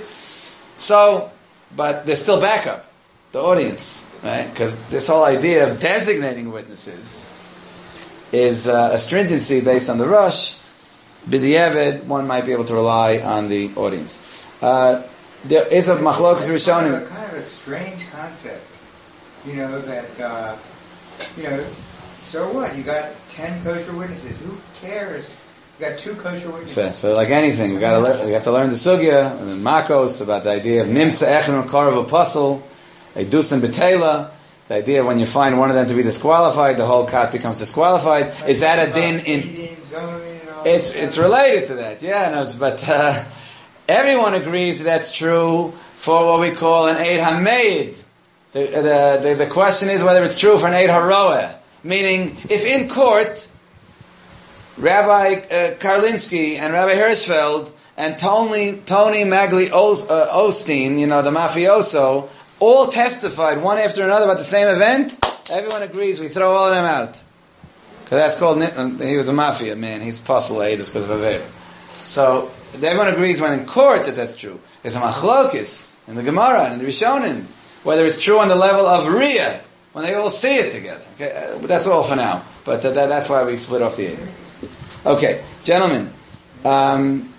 So, but there's still backup, the audience, right? Because this whole idea of designating witnesses is uh, a stringency based on the rush. B'di'evid, one might be able to rely on the audience. Uh, there is a machlokas rishonim. Kind of, kind of a strange concept, you know, that, uh, you know, so what? You got ten kosher witnesses. Who cares? You got two kosher witnesses. So, so like anything, we got to we have to learn the sugya and then makos about the idea of nimtza echon karav apostle, a dusan betela. The idea of when you find one of them to be disqualified, the whole kat becomes disqualified. Like, is that a din in? It's it's related to that, yeah. No, but uh, everyone agrees that's true for what we call an Eid Hameid. The, the, the, the question is whether it's true for an Eid Haroeh. Meaning, if in court, Rabbi uh, Karlinsky and Rabbi Hirschfeld and Tony, Tony Magli Os, uh, Osteen, you know, the mafioso, all testified one after another about the same event, everyone agrees we throw all of them out. Because that's called, he was a mafia man, he's apostle Eidus because of Avera. So, everyone agrees when in court that that's true. There's a machlokis in the Gemara and in the Rishonim, whether it's true on the level of Riyah, when they all see it together. Okay, uh, but that's all for now. But uh, that, that's why we split off the Eidim. Okay, gentlemen, um,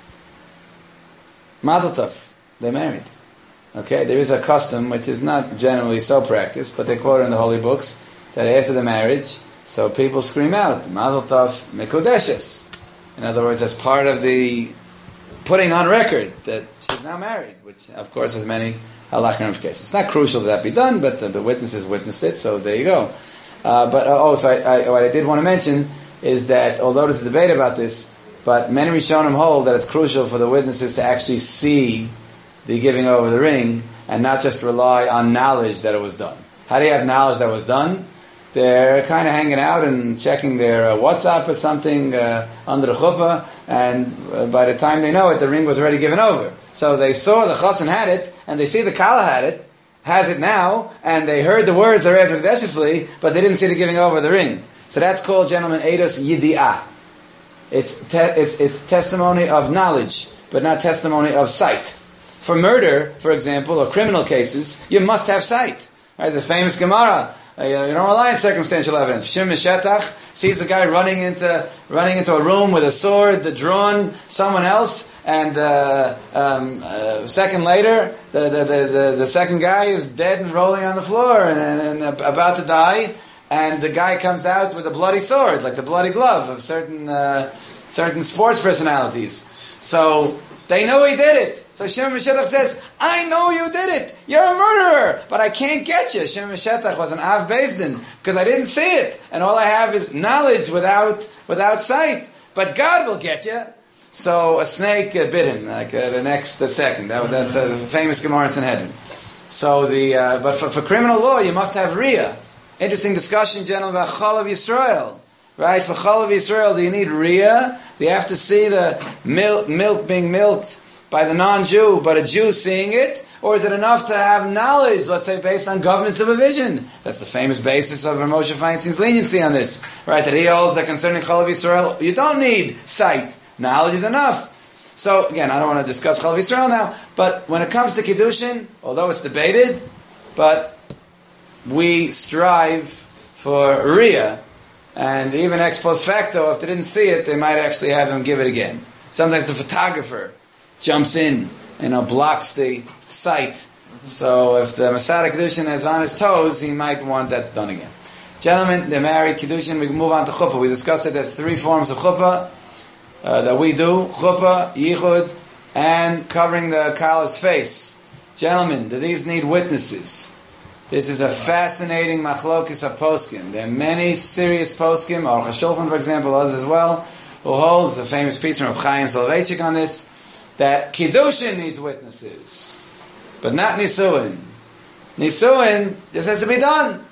Mazel Tov, they're married. Okay, there is a custom which is not generally so practiced, but they quote in the holy books that after the marriage, so people scream out, Mazel Tov Mekudeshes. In other words, as part of the putting on record that she's now married, which of course has many halakha ramifications. It's not crucial that that be done, but the, the witnesses witnessed it, so there you go. Uh, but uh, oh, so I, I, what I did want to mention is that although there's a debate about this, but many Rishonim hold that it's crucial for the witnesses to actually see the giving over the ring and not just rely on knowledge that it was done. How do you have knowledge that it was done? They're kind of hanging out and checking their uh, WhatsApp or something uh, under the chuppah, and uh, by the time they know it, the ring was already given over. So they saw the chassan had it, and they see the kala had it, has it now, and they heard the words of Rebbe Mekudeshesli, but they didn't see the giving over the ring. So that's called, gentlemen, Eidos Yidi'ah. It's, te- it's, it's testimony of knowledge, but not testimony of sight. For murder, for example, or criminal cases, you must have sight. Right? The famous Gemara. Uh, you, know, you don't rely on circumstantial evidence. Shimon Shetach sees a guy running into running into a room with a sword, the drawn someone else, and uh, um, uh, a second later, the, the, the, the, the second guy is dead and rolling on the floor and, and, and about to die, and the guy comes out with a bloody sword, like the bloody glove of certain uh, certain sports personalities. So they know he did it. So Shimon Meshetach says, I know you did it. You're a murderer, but I can't get you. Shimon Meshetach was an Av Beis Din because I didn't see it. And all I have is knowledge without without sight. But God will get you. So a snake uh, bit him, like uh, the next uh, second. That was That's a famous Gemara in Sanhedrin. So the, uh, but for, for criminal law, you must have Riyah. Interesting discussion, gentlemen, about Chalav Yisrael. Right? For Chalav Yisrael, do you need Riyah? Do you have to see the milk, milk being milked by the non-Jew, but a Jew seeing it? Or is it enough to have knowledge, let's say, based on government supervision? That's the famous basis of Moshe Feinstein's leniency on this. Right? That he holds that concerning Chalav Yisrael, you don't need sight. Knowledge is enough. So, again, I don't want to discuss Chalav Yisrael now, but when it comes to Kiddushin, although it's debated, but we strive for Riyah, and even ex post facto, if they didn't see it, they might actually have him give it again. Sometimes the photographer jumps in, you know, blocks the sight. So if the Masada Kiddushin is on his toes, he might want that done again. Gentlemen, they're married, Kiddushin, we move on to Chuppah. We discussed it, there are three forms of Chuppah uh, that we do. Chuppah, Yichud, and covering the Kala's face. Gentlemen, do these need witnesses? This is a fascinating machlokes poskim. There are many serious poskim, or Chashulchan, for example, others as well, who holds a famous piece from Reb Chaim Soloveitchik on this, that Kiddushin needs witnesses, but not Nisuin. Nisuin just has to be done.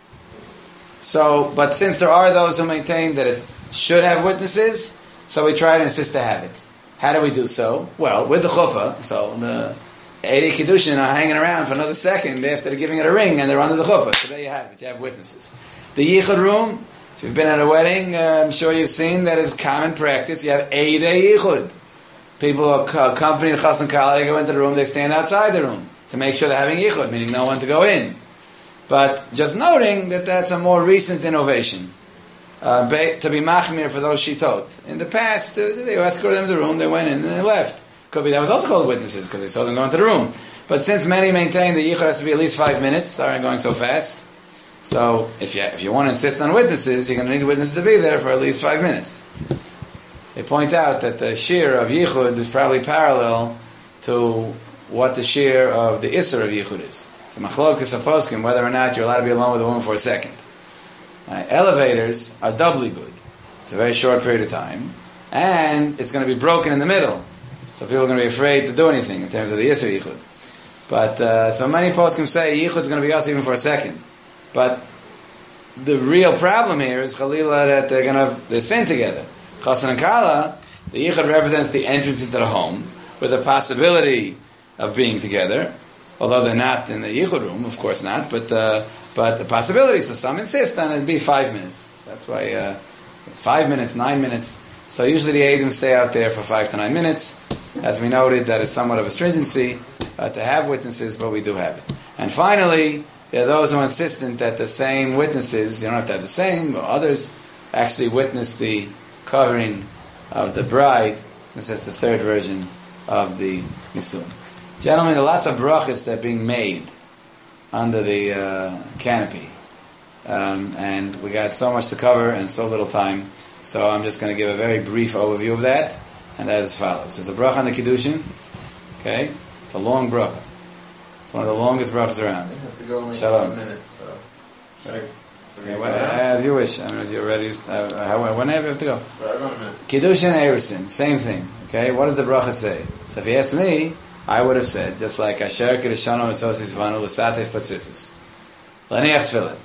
So, but since there are those who maintain that it should have witnesses, so we try to insist to have it. How do we do so? Well, with the chuppah, so the eighty Kiddushin are hanging around for another second after they're giving it a ring and they're under the chuppah. So there you have it. You have witnesses. The Yichud room, if you've been at a wedding, uh, I'm sure you've seen that is common practice. You have Eidei Yichud. People are accompanying Chas and Kala, they go into the room, they stand outside the room to make sure they're having Yichud, meaning no one to go in. But just noting that that's a more recent innovation. Uh, to be machmir for those shitot. In the past, uh, they escorted them to the room, they went in and they left. Could be that was also called witnesses because they saw them go into the room. But since many maintain the yichud has to be at least five minutes, sorry I'm going so fast. So if you if you want to insist on witnesses, you're going to need witnesses to be there for at least five minutes. They point out that the shear of yichud is probably parallel to what the shear of the isser of yichud is. So machlokas poskim, whether or not you're allowed to be alone with a woman for a second. Right. Elevators are doubly good. It's a very short period of time, and it's going to be broken in the middle. So people are going to be afraid to do anything in terms of the Yisr Yichud. But, uh, so many poskim say Yichud is going to be us even for a second. But the real problem here is Chalila that they're going to have the sin together. Chasan and Kala, the Yichud represents the entrance into the home with the possibility of being together, although they're not in the Yichud room, of course not, but uh, but the possibility, so some insist on it be five minutes. That's why uh, five minutes, nine minutes. So usually the Eidim stay out there for five to nine minutes. As we noted, that is somewhat of a stringency uh, to have witnesses, but we do have it. And finally, there are those who are insistent that the same witnesses, you don't have to have the same, but others actually witness the covering of the bride, since that's the third version of the Nisuin. Gentlemen, there are lots of brachas that are being made under the uh, canopy. Um, and we got so much to cover and so little time. So I'm just going to give a very brief overview of that. And that is as follows. There's a bracha on the Kiddushin. Okay? It's a long bracha. It's one of the longest brachas around. I have to go only Shalom. one minute, so... Should I, Okay, well, as you wish. I mean, if you're ready, uh, how, whenever you have to go. so I got a minute. Kiddushin Erusin, same thing. Okay? What does the bracha say? So if you ask me, I would have said, just like Asher Kedishano Mitzosis Vanu L'Satef Patzitzis. L'Niach Tefillin.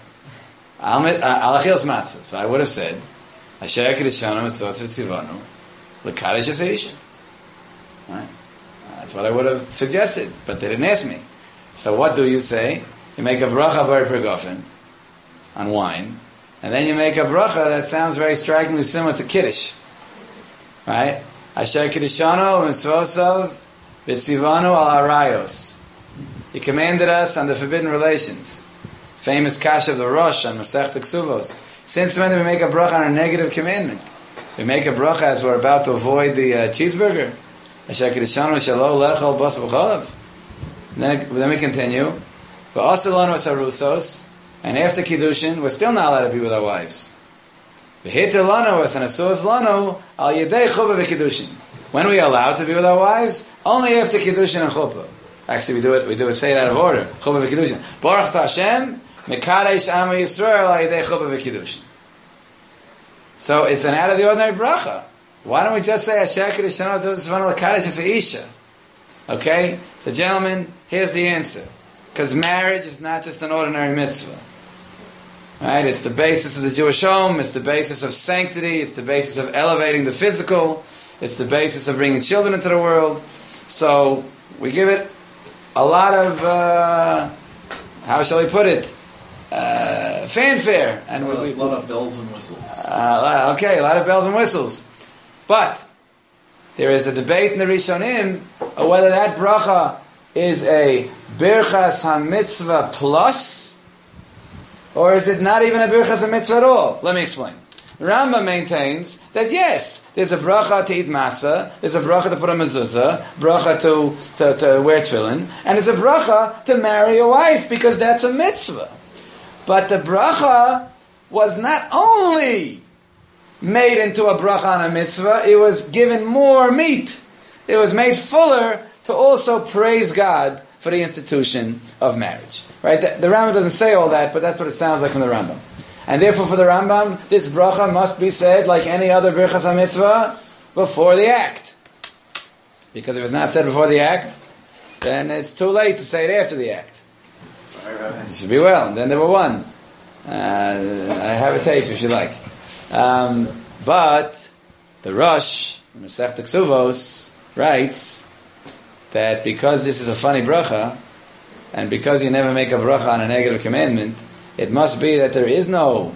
Al-Achil's Matzah. So I would have said, Asher Kedishano Mitzosis Vanu L'Kadosh Yisrael. Right? That's what I would have suggested, but they didn't ask me. So what do you say? You make a bracha bar pergofen on wine, and then you make a bracha that sounds very strikingly similar to Kiddush. Right? Asher Kedishano Mitzosav Vitzivanu al Arayos. He commanded us on the forbidden relations. Famous kash of the Rosh on Masechta Ksuvos. Since when do we make a bracha on a negative commandment? We make a bracha as we're about to avoid the uh, cheeseburger. Asher Kedishanu shelo lechol basar v'cholav. Then then we continue. V'asalanu asarusos. And after Kiddushin, we're still not allowed to be with our wives. V'hitilanu as an asuas lanu al yedei chuba v'kiddushin. When are we allowed to be with our wives? Only after Kiddushin and Chuppah. Actually, we do it, we do it, say it out of order. Chuppah v'Kiddushin. Baruch Hashem, Mekadesh Amo Yisrael Al-Yidei Chuppah v'Kiddushin. So it's an out of the ordinary bracha. Why don't we just say Asher Kiddush Shanot Zvana L'Kadesh as Isha? Okay? So gentlemen, here's the answer. Because marriage is not just an ordinary mitzvah. Right? It's the basis of the Jewish home, it's the basis of sanctity, it's the basis of elevating the physical, it's the basis of bringing children into the world. So we give it a lot of, uh, how shall we put it? Uh, fanfare. And A lot, we, of, lot of bells and whistles. Uh, okay, a lot of bells and whistles. But there is a debate in the Rishonim of whether that bracha is a birchas ha-mitzvah plus, or is it not even a birchas ha-mitzvah at all? Let me explain. Rambam maintains that yes, there's a bracha to eat matzah, there's a bracha to put a mezuzah, bracha to, to, to wear tefillin, and there's a bracha to marry a wife because that's a mitzvah. But the bracha was not only made into a bracha on a mitzvah, it was given more meat. It was made fuller to also praise God for the institution of marriage. Right? The, the Rambam doesn't say all that, but that's what it sounds like from the Rambam. And therefore for the Rambam, this bracha must be said like any other birchas ha-mitzvah before the act. Because if it's not said before the act, then it's too late to say it after the act. Sorry about that. You should be well. And then there were one. Uh, I have a tape if you like. Um, but the Rosh, Masechta Ksuvos, writes that because this is a funny bracha, and because you never make a bracha on a negative commandment, it must be that there is no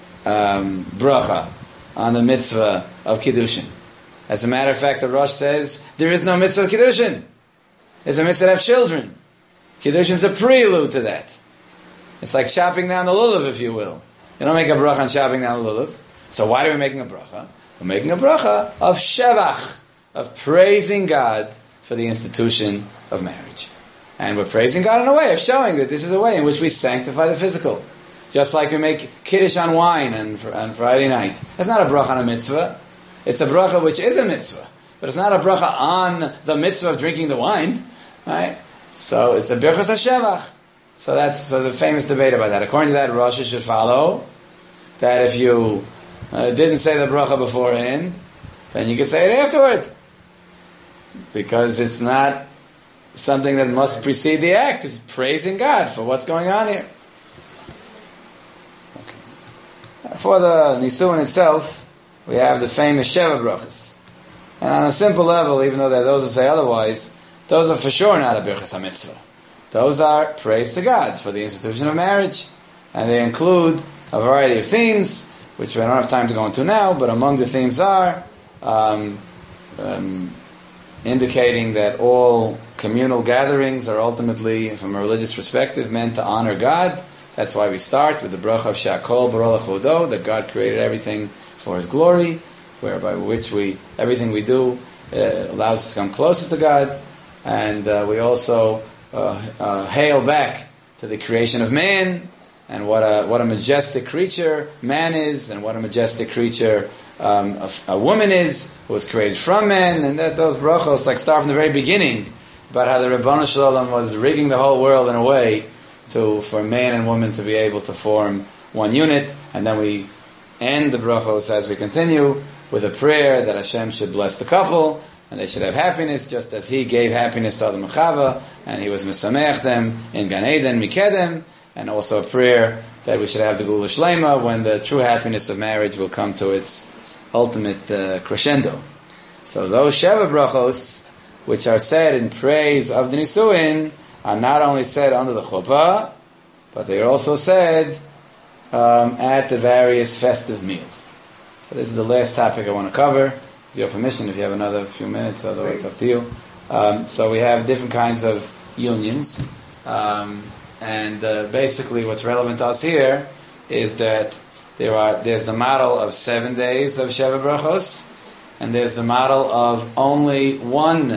um, bracha on the mitzvah of Kiddushin. As a matter of fact, the Rosh says there is no mitzvah of Kiddushin. There's a mitzvah to have children. Kiddushin is a prelude to that. It's like chopping down the lulav, if you will. You don't make a bracha on chopping down the lulav. So why are we making a bracha? We're making a bracha of shevach, of praising God for the institution of marriage. And we're praising God in a way of showing that this is a way in which we sanctify the physical. Just like we make kiddush on wine on, on Friday night. That's not a bracha on a mitzvah. It's a bracha which is a mitzvah. But it's not a bracha on the mitzvah of drinking the wine. Right? So it's a birchas ha-shevach. So that's so the famous debate about that. According to that, Rosh should follow that if you uh, didn't say the bracha beforehand, then you could say it afterward. Because it's not something that must precede the act. It's praising God for what's going on here. Okay. For the Nisuin itself, we have the famous Sheva brachas. And on a simple level, even though there are those who say otherwise, those are for sure not a birchas ha-mitzvah. Those are praise to God for the institution of marriage. And they include a variety of themes, which we don't have time to go into now, but among the themes are um, um, indicating that all communal gatherings are ultimately, from a religious perspective, meant to honor God. That's why we start with the bracha of Shakol Barol Chodo, that God created everything for His glory, whereby which we everything we do uh, allows us to come closer to God, and uh, we also uh, uh, hail back to the creation of man, and what a what a majestic creature man is, and what a majestic creature um, a, a woman is, who was created from man, and that those brachos like start from the very beginning about how the Ribono Shel Olam was rigging the whole world in a way to for man and woman to be able to form one unit, and then we end the brachos as we continue with a prayer that Hashem should bless the couple, and they should have happiness, just as He gave happiness to Adam and Chava, and He was Mesamech them in Gan Eden, Mikedem, and also a prayer that we should have the Gula Shlema when the true happiness of marriage will come to its ultimate uh, crescendo. So those Sheva brachos, which are said in praise of the Nisuin, are not only said under the chuppah, but they are also said um, at the various festive meals. So this is the last topic I want to cover. With your permission, if you have another few minutes, otherwise it's up to you. Um, so we have different kinds of unions. Um, and uh, basically what's relevant to us here is that there are there's the model of seven days of Sheva Brachos, and there's the model of only one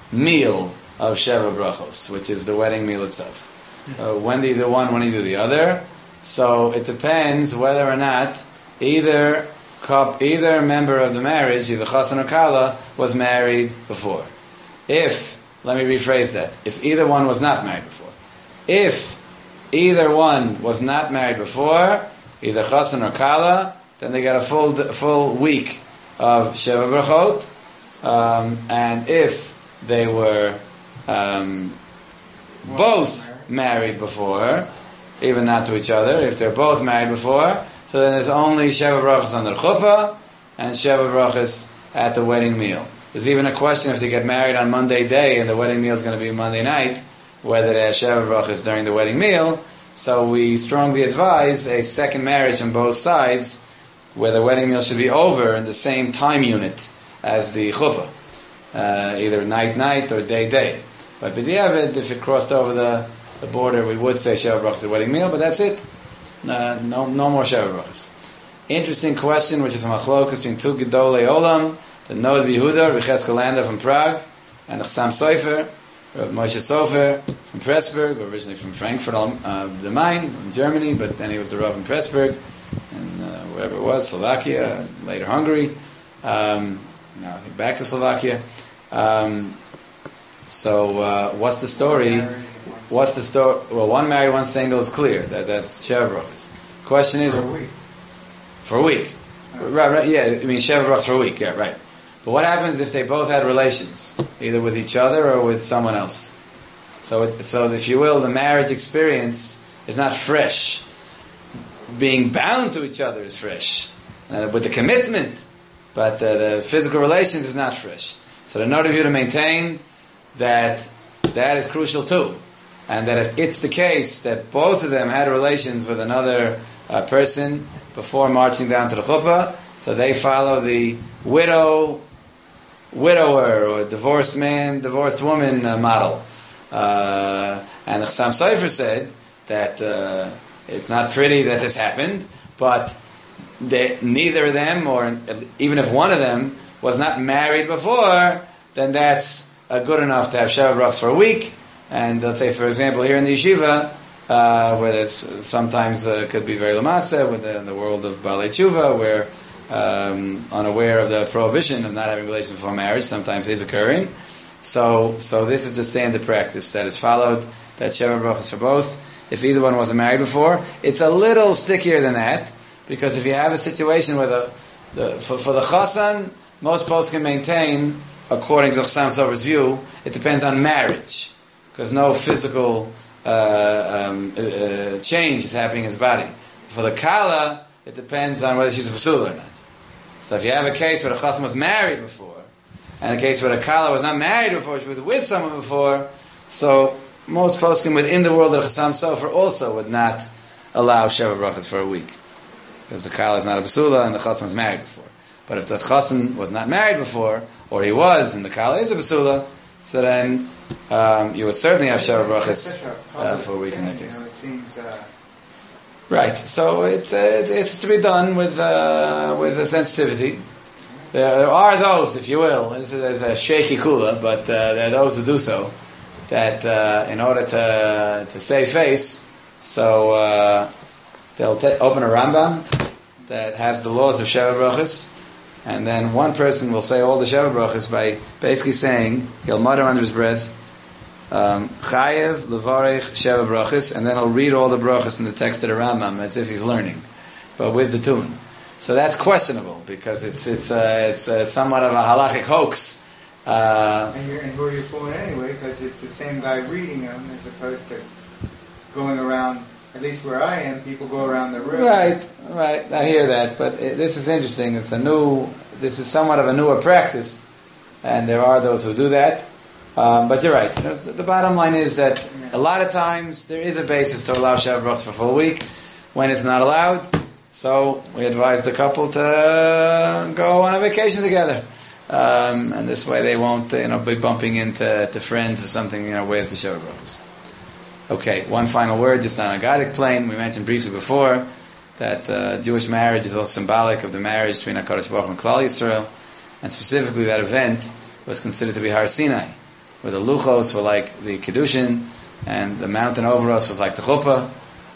meal of Sheva Brachos, which is the wedding meal itself. Uh, when do you do one, when do you do the other? So it depends whether or not either either member of the marriage, either Chassan or Kala, was married before. If, let me rephrase that, if either one was not married before. If either one was not married before, either Chassan or Kala, then they got a full full week of Sheva Brachot. Um, and if they were um, both married before, even not to each other, if they're both married before, so then there's only Sheva Brachos on the chuppah and Sheva Brachos at the wedding meal. There's even a question if they get married on Monday day and the wedding meal is going to be Monday night, whether they have Sheva Brachos during the wedding meal. So we strongly advise a second marriage on both sides, where the wedding meal should be over in the same time unit as the chuppah, uh, either night-night or day-day. But b'diavad, if it crossed over the, the border, we would say Sheva Brachos at the wedding meal, but that's it. Uh, no, no more Sheva Brachos. Interesting question, which is a machlokas between two Gedolei Olam, the Noda B'Yehuda, Recheskel Landa from Prague, and the Chassam Sofer, Rav Moshe Sofer from Pressburg, originally from Frankfurt uh, the Main, in Germany, but then he was the Rav in Pressburg, and uh, wherever it was, Slovakia, later Hungary, um, now I think back to Slovakia. Um, so, uh, what's the story? What's the story? Well, one married, one single is clear. That that's Sheva Brachos. Question is For a week. For a week, oh. right? Right? Yeah, I mean Sheva Brachos for a week. Yeah, right. But what happens if they both had relations, either with each other or with someone else? So, it, so if you will, the marriage experience is not fresh. Being bound to each other is fresh, uh, with the commitment, but uh, the physical relations is not fresh. So the Noda B'Yehuda maintained that that is crucial too. And that if it's the case that both of them had relations with another uh, person before marching down to the chuppah, so they follow the widow, widower, or divorced man, divorced woman uh, model. Uh, and the Chassam Sofer said that uh, it's not pretty that this happened, but they, neither of them, or even if one of them was not married before, then that's uh, good enough to have Sheva Brachos for a week. And let's say, for example, here in the yeshiva, uh, where there's sometimes uh, could be very lamasa, with the, in the world of Balei Tshuva, where um, unaware of the prohibition of not having relations before marriage, sometimes is occurring. So, so this is the standard practice that is followed. That Sheva Brachos for both. If either one wasn't married before, it's a little stickier than that, because if you have a situation where the, the for, for the chassan, most folks can maintain, according to the Chassam Sofer's view, it depends on marriage. Because no physical uh, um, uh, change is happening in his body. For the Kala, it depends on whether she's a Basula or not. So if you have a case where the Chassan was married before, and a case where the Kala was not married before, she was with someone before, so most poskim within the world of the Chassam Sofer also would not allow Sheva Brachos for a week. Because the Kala is not a Basula and the Chassan was married before. But if the Chassan was not married before, or he was, and the Kala is a Basula, so then um, you would certainly have Sheva Brachos uh, for a week in that case. You know, it seems, uh... Right. So it's, uh, it's it's to be done with uh, with a sensitivity. There, there are those, if you will, there's a shaky kula, but uh, there are those who do so. That uh, in order to to save face, so uh, they'll t- open a Rambam that has the laws of Sheva Brachos. And then one person will say all the Sheva Brachos by basically saying, he'll mutter under his breath, um, Chayev Levarech Sheva Brachos, and then he'll read all the brachos in the text of the Rambam as if he's learning, but with the tune. So that's questionable, because it's it's uh, it's uh, somewhat of a halachic hoax. Uh, and, you're, and who are you fooling anyway, because it's the same guy reading them as opposed to going around. At least where I am, people go around the room. Right, right. I hear that, but it, this is interesting. It's a new. This is somewhat of a newer practice, and there are those who do that. Um, but you're right. You know, the bottom line is that a lot of times there is a basis to allow Sheva Brachos for a full week when it's not allowed. So we advise the couple to go on a vacation together, um, and this way they won't, you know, be bumping into to friends or something. You know, where's the Sheva Brachos? Okay, one final word, just on a Gadic plane. We mentioned briefly before that uh, Jewish marriage is also symbolic of the marriage between HaKadosh Baruch Hu and Klal Yisrael, and specifically that event was considered to be Har Sinai, where the Luchos were like the Kedushin, and the mountain over us was like the Chuppah,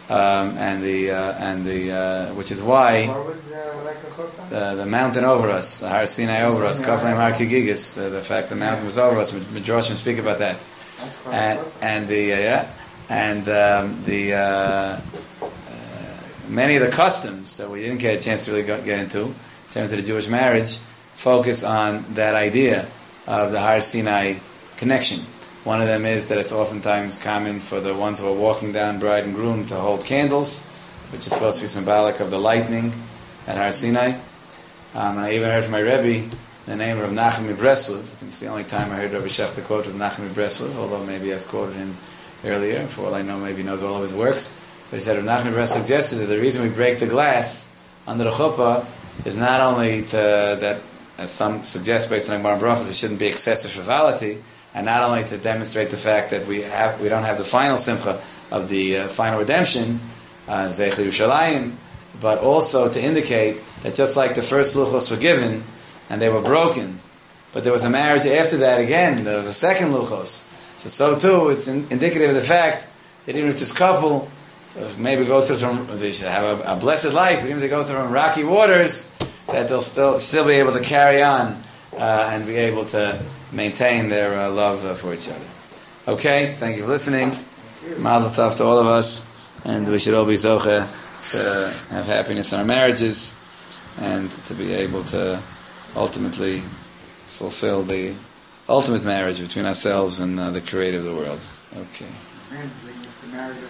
um, and the uh, and the uh, which is why What was the like a chuppah? the, the mountain over us, the Har Sinai over us, Kaflaim Har Kigigis, the, the fact the mountain was over us. Midrashim speak about that, That's called and a chuppah. and the uh, yeah, and um, the uh, uh, many of the customs that we didn't get a chance to really go, get into, in terms of the Jewish marriage, focus on that idea of the Har Sinai connection. One of them is that it's oftentimes common for the ones who are walking down, bride and groom, to hold candles, which is supposed to be symbolic of the lightning at Har Sinai. Um, and I even heard from my Rebbe the name of Nachum Breslov. I think it's the only time I heard Rabbi Shefter quote of Nachum Breslov, although maybe he has quoted him earlier. For all I know, maybe he knows all of his works. But he said, Rav Nachman Breslov suggested that the reason we break the glass under the chuppah is not only to, that, as some suggest based on Gemara Brachos, it shouldn't be excessive frivolity, and not only to demonstrate the fact that we have we don't have the final simcha of the uh, final redemption, uh, Zeich Yerushalayim, but also to indicate that just like the first luchos were given and they were broken, but there was a marriage after that again, there was a second luchos. So so too, it's in, indicative of the fact that even if this couple maybe go through some, they should have a, a blessed life, but even if they go through some rocky waters, that they'll still still be able to carry on uh, and be able to maintain their uh, love uh, for each other. Okay, thank you for listening. Mazel tov to all of us, and we should all be zoche to have happiness in our marriages and to be able to ultimately fulfill the ultimate marriage between ourselves and uh, the Creator of the world. Okay. Man, it's the marriage of